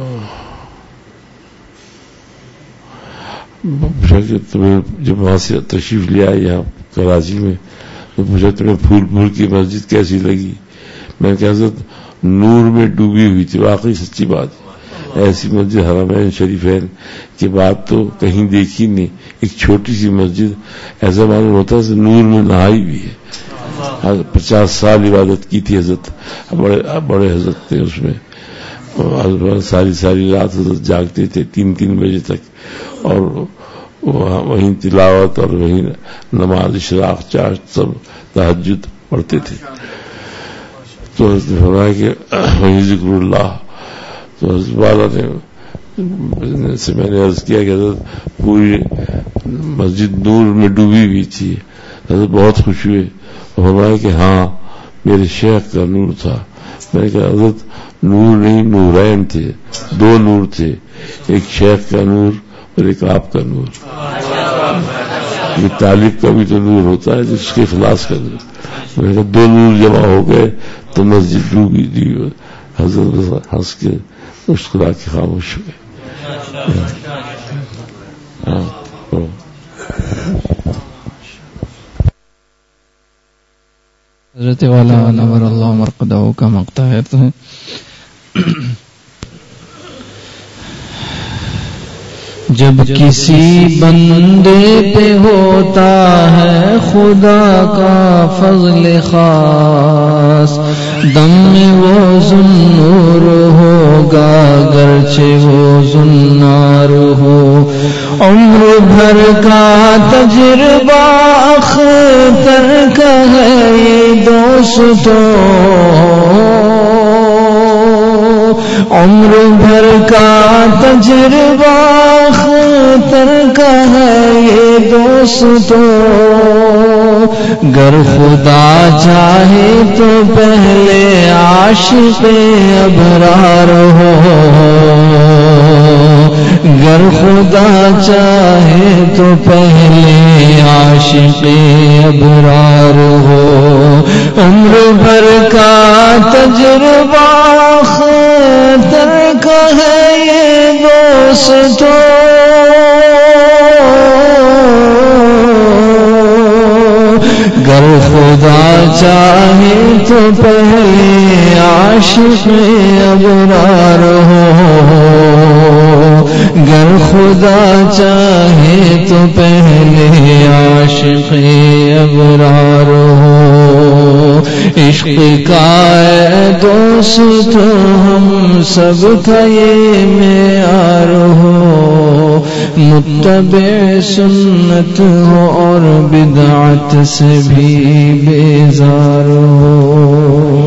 پوچھا کہ تمہیں جب وہاں سے تشریف لے آئے یہاں کراچی میں تو پوچھا تمہیں پھول کی مسجد کیسی لگی؟ میں نے کہا حضرت نور میں ڈوبی ہوئی تھی. واقعی سچی بات، ایسی مسجد حرمین شریفین کے بعد تو کہیں دیکھی نہیں. ایک چھوٹی سی مسجد ایسا معلوم ہوتا ہے نور میں نہائی بھی ہے. 50 سال عبادت کی تھی حضرت، بڑے حضرت تھے اس میں. ساری رات حضرت جاگتے تھے 3 بجے تک، اور وہیں تلاوت اور وہیں نماز اشراق چاشت سب تہجد پڑھتے تھے. تو حضرت نے فرمایا کہ وہیں ذکر اللہ. تو حضرت والا نے سے میں نے عرض کیا کہ حضرت پوری مسجد نور میں ڈوبی ہوئی تھی. حضرت بہت خوش ہوئے، فرمایا کہ ہاں میرے شیخ کا نور تھا. میں نے کہا حضرت نور نہیں، نورین تھے، 2 نور تھے، ایک شیخ کا نور اور ایک آپ کا نور. یہ طالب کا بھی تو نور ہوتا ہے جس کے اخلاص کا نور. میں نے کہا 2 نور جمع ہو گئے تو مسجد ڈوبی دی. حضرت ہنس کے مسکرا کے خاموش ہوئے. حضرت والا نور اللہ مرقدہ کا مقطع ہے. تو جب کسی بندے پہ ہوتا ہے خدا کا فضل خاص، دم میں وہ ذوالنور ہوگا گرچہ وہ ذوالنار ہو. عمر بھر کا تجربہ اختر کا ہے یہ دوستو، عمر بھر کا تجربہ خطر کا ہے یہ دوستو، گر خدا چاہے تو پہلے عاشق ابرار ہو، گر خدا چاہے تو پہلے عاشق ابرار ہو، عمر بھر کا تجربہ خطر کا ہے یہ دوستو، گر خدا چاہے تو پہلے عاشق ابرار ہو، گر خدا چاہے تو پہلے عاشق ابرار ہو، عشق کا اے دوست ہم سب کا یہ معیار ہو، متبع سنت ہو اور بدعت سے بھی بیزار ہو۔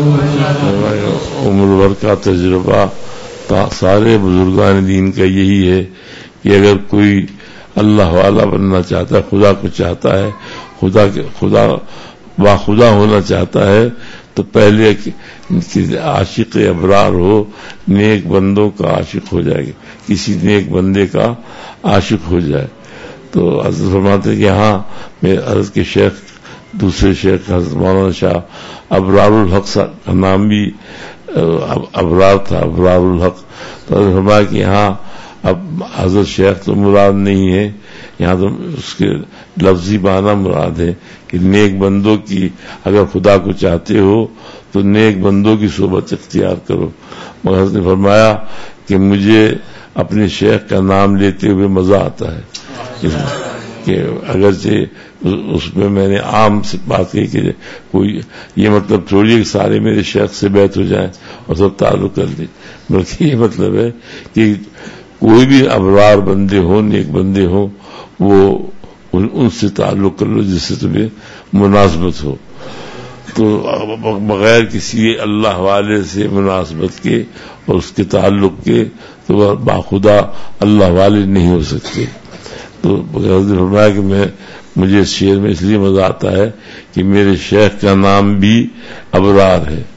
عمر بھر کا تجربہ سارے بزرگان دین کا یہی ہے کہ اگر کوئی اللہ والا بننا چاہتا ہے، خدا کو چاہتا ہے، خدا باخدا ہونا چاہتا ہے، تو پہلے عاشق ابرار ہو، نیک بندوں کا عاشق ہو جائے گا، کسی نیک بندے کا عاشق ہو جائے۔ تو حضرت فرماتے کہ ہاں میرے حضرت کے شیخ، دوسرے شیخ حضرت مولانا شاہ ابرار الحق کا نام بھی ابرار تھا، ابرار الحق۔ تو حضرت فرمایا کہ ہاں اب حضرت شیخ تو مراد نہیں ہے، یہاں تو اس کے لفظی معنی مراد ہے کہ نیک بندوں کی، اگر خدا کو چاہتے ہو تو نیک بندوں کی صحبت اختیار کرو۔ مگر حضرت نے فرمایا کہ مجھے اپنے شیخ کا نام لیتے ہوئے مزہ آتا ہے، کہ اگرچہ اس میں میں نے عام سے بات کہی کہ کوئی یہ مطلب تھوڑی ہے کہ سارے میرے شیخ سے بیعت ہو جائیں اور سب تعلق کر لیں، بلکہ یہ مطلب ہے کہ کوئی بھی ابرار بندے ہوں، نیک بندے ہوں، وہ ان سے تعلق کر لو جس سے تمہیں مناسبت ہو۔ تو بغیر کسی اللہ والے سے مناسبت کے اور اس کے تعلق کے تو باخدا اللہ والے نہیں ہو سکتے۔ تو فرمایا کہ مجھے اس شعر میں اس لیے مزہ آتا ہے کہ میرے شیخ کا نام بھی ابرار ہے،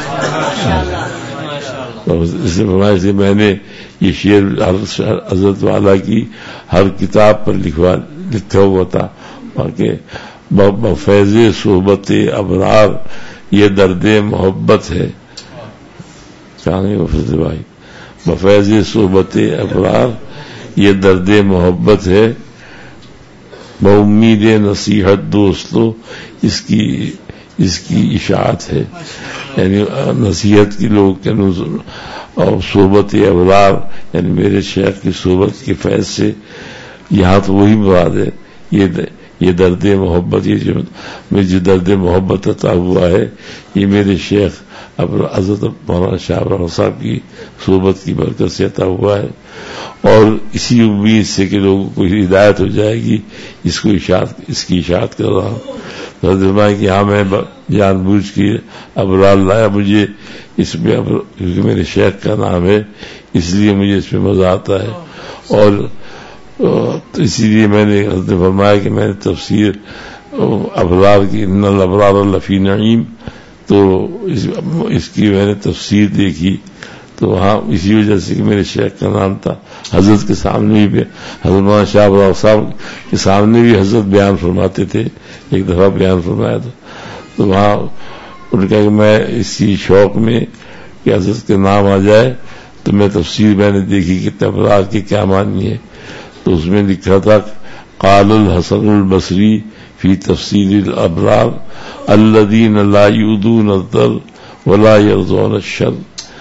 اس لیے میں نے یہ شعر حضرت والا کی ہر کتاب پر لکھا ہوا تھا کہ بفیض صحبت ابرار یہ درد محبت ہے، کہاں گے وفیض بھائی، بفیض صحبت ابرار یہ درد محبت ہے، بامید نصیحت دوستو اس کی اشاعت ہے، یعنی نصیحت کی لوگ کے اور صحبت ابرار یعنی میرے شیخ کی صحبت کے فیض سے، یہاں تو وہی مراد ہے، یہ درد محبت، یہ جو مجھے درد محبت عطا ہوا ہے یہ میرے شیخ حضرت مولانا شاہ رحمت صاحب کی صحبت کی برکت سے عطا ہوا ہے، اور اسی امید سے کہ لوگوں کو ہدایت ہو جائے گی اس کی اشاعت کر رہا ہوں۔ فرمایا کہ ہاں میں جان بوجھ کے ابرار لایا، مجھے اس میں کیونکہ میرے شیخ کا نام ہے اس لیے مجھے اس میں مزہ آتا ہے، اور اسی لیے میں نے حضرت فرمایا کہ میں نے تفسیر ابرار کی ان الابرار لفی نعیم، تو اس کی میں نے تفسیر دیکھی، تو وہاں اسی وجہ سے کہ میرے شیخ کا نام تھا، حضرت کے سامنے بھی حضرت مولانا شاہ رحمت صاحب کے سامنے بھی حضرت بیان فرماتے تھے، ایک دفعہ بیان فرمایا تھا، تو وہاں ان کا کہ میں اسی شوق میں کہ حضرت کے نام آ جائے تو میں تفسیر میں نے دیکھی کہ ابرار کی کیا معنی ہے، تو اس میں لکھا تھا قال الحسن البصری فی تفسیر الابرار الذین لا یؤذون الضر ولا یرضون الشر۔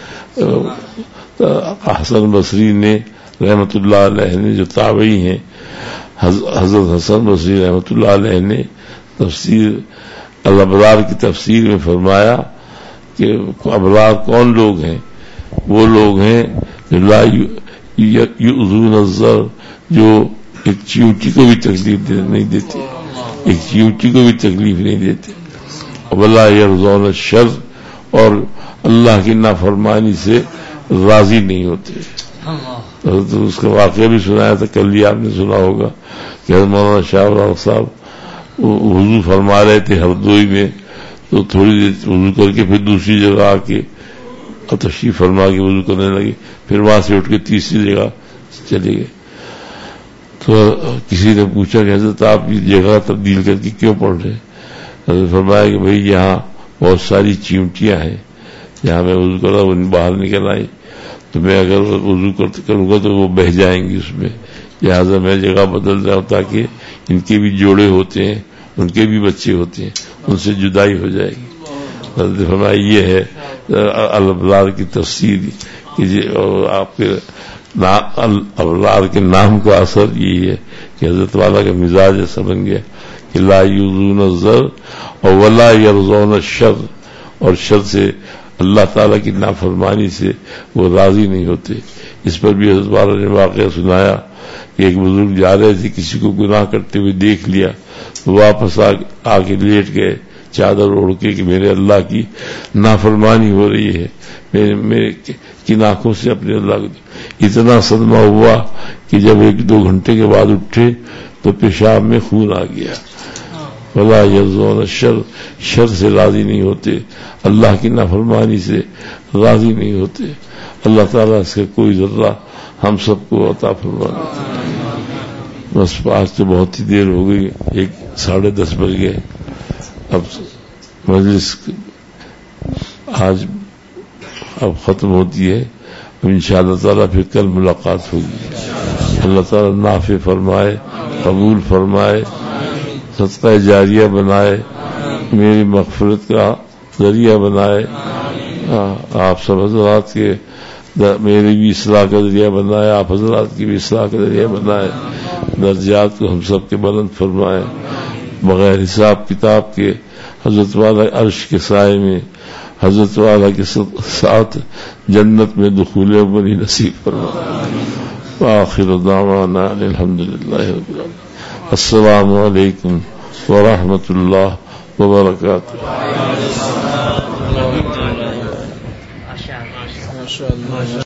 حسن بصری نے رحمت اللہ علیہ نے جو تابعی ہیں، حضرت حسن بصری رحمت اللہ علیہ نے تفسیر الابرار کی تفسیر میں فرمایا کہ ابرار کون لوگ ہیں؟ وہ لوگ ہیں جو لا یؤذون الضر، جو ایک چیونٹی کو بھی تکلیف نہیں دیتے، ایک چیونٹی کو بھی تکلیف نہیں دیتے، ولا یرضون الشر، اور اللہ کی نافرمانی سے راضی نہیں ہوتے. تو اس کا واقعہ بھی سنایا تھا کل ہی، آپ نے سنا ہوگا کہ حضرت مولانا شاہ الحق صاحب وضو فرما رہے تھے ہردوئی میں، تو تھوڑی دیر وضو کر کے پھر دوسری جگہ آ کے تشریف فرما کے وضو کرنے لگے، پھر وہاں سے اٹھ کے تیسری جگہ چلے گئے. تو کسی نے پوچھا کہ حضرت آپ یہ جگہ تبدیل کر کے کیوں پڑھ رہے ہیں؟ حضرت فرمایا کہ بھئی یہاں بہت ساری چیونٹیاں ہیں، جہاں میں وضو کر رہا ہوں باہر نکل آئی، تو میں اگر وضو کروں گا تو وہ بہہ جائیں گی اس میں، لہٰذا میں جگہ بدل رہا ہوں تاکہ ان کے بھی جوڑے ہوتے ہیں، ان کے بھی بچے ہوتے ہیں، ان سے جدائی ہو جائے گی. حضرت فرمایا یہ ہے الابرار کی تفسیر کہ آپ کے الابرار کے نام کا اثر یہی ہے کہ حضرت والا کا مزاج ایسا بن گیا کہ لا یؤذون الزر اور ولا یرضون الشر، اور شر سے اللہ تعالیٰ کی نافرمانی سے وہ راضی نہیں ہوتے. اس پر بھی حضرت والا نے واقعہ سنایا کہ ایک بزرگ جا رہے تھے، کسی کو گناہ کرتے ہوئے دیکھ لیا تو واپس آ کے لیٹ گئے چادر اوڑھ کے کہ میرے اللہ کی نافرمانی ہو رہی ہے، میرے کن آنکھوں سے اپنے اللہ کو. اتنا صدمہ ہوا کہ جب 1-2 گھنٹے کے بعد اٹھے تو پیشاب میں خون آ گیا. ولا یرضون الشر، شر سے راضی نہیں ہوتے، اللہ کی نافرمانی سے راضی نہیں ہوتے. اللہ تعالیٰ اس کا کوئی ذرہ ہم سب کو عطا فرمائے. بس آج تو بہت ہی دیر ہو گئی، 10:30 بج گئے. اب مجلس آج اب ختم ہوتی ہے، اب انشاءاللہ تعالیٰ پھر کل ملاقات ہوگی. اللہ تعالیٰ نافع فرمائے، قبول فرمائے، صدقہ جاریہ بنائے، میری مغفرت کا ذریعہ بنائے. آپ سب حضرات کے میری بھی اصلاح کا ذریعہ بنائے، آپ حضرات کی بھی اصلاح کا ذریعہ بنائے. درجات کو ہم سب کے بلند فرمائے، بغیر حساب کتاب کے حضرت والا عرش کے سائے میں حضرت والا کے ساتھ جنت میں دخول اولی نصیب فرمائے. وآخر دعوانا الحمدللہ رب العالمین. السلام علیکم ورحمۃ اللہ وبرکاتہ.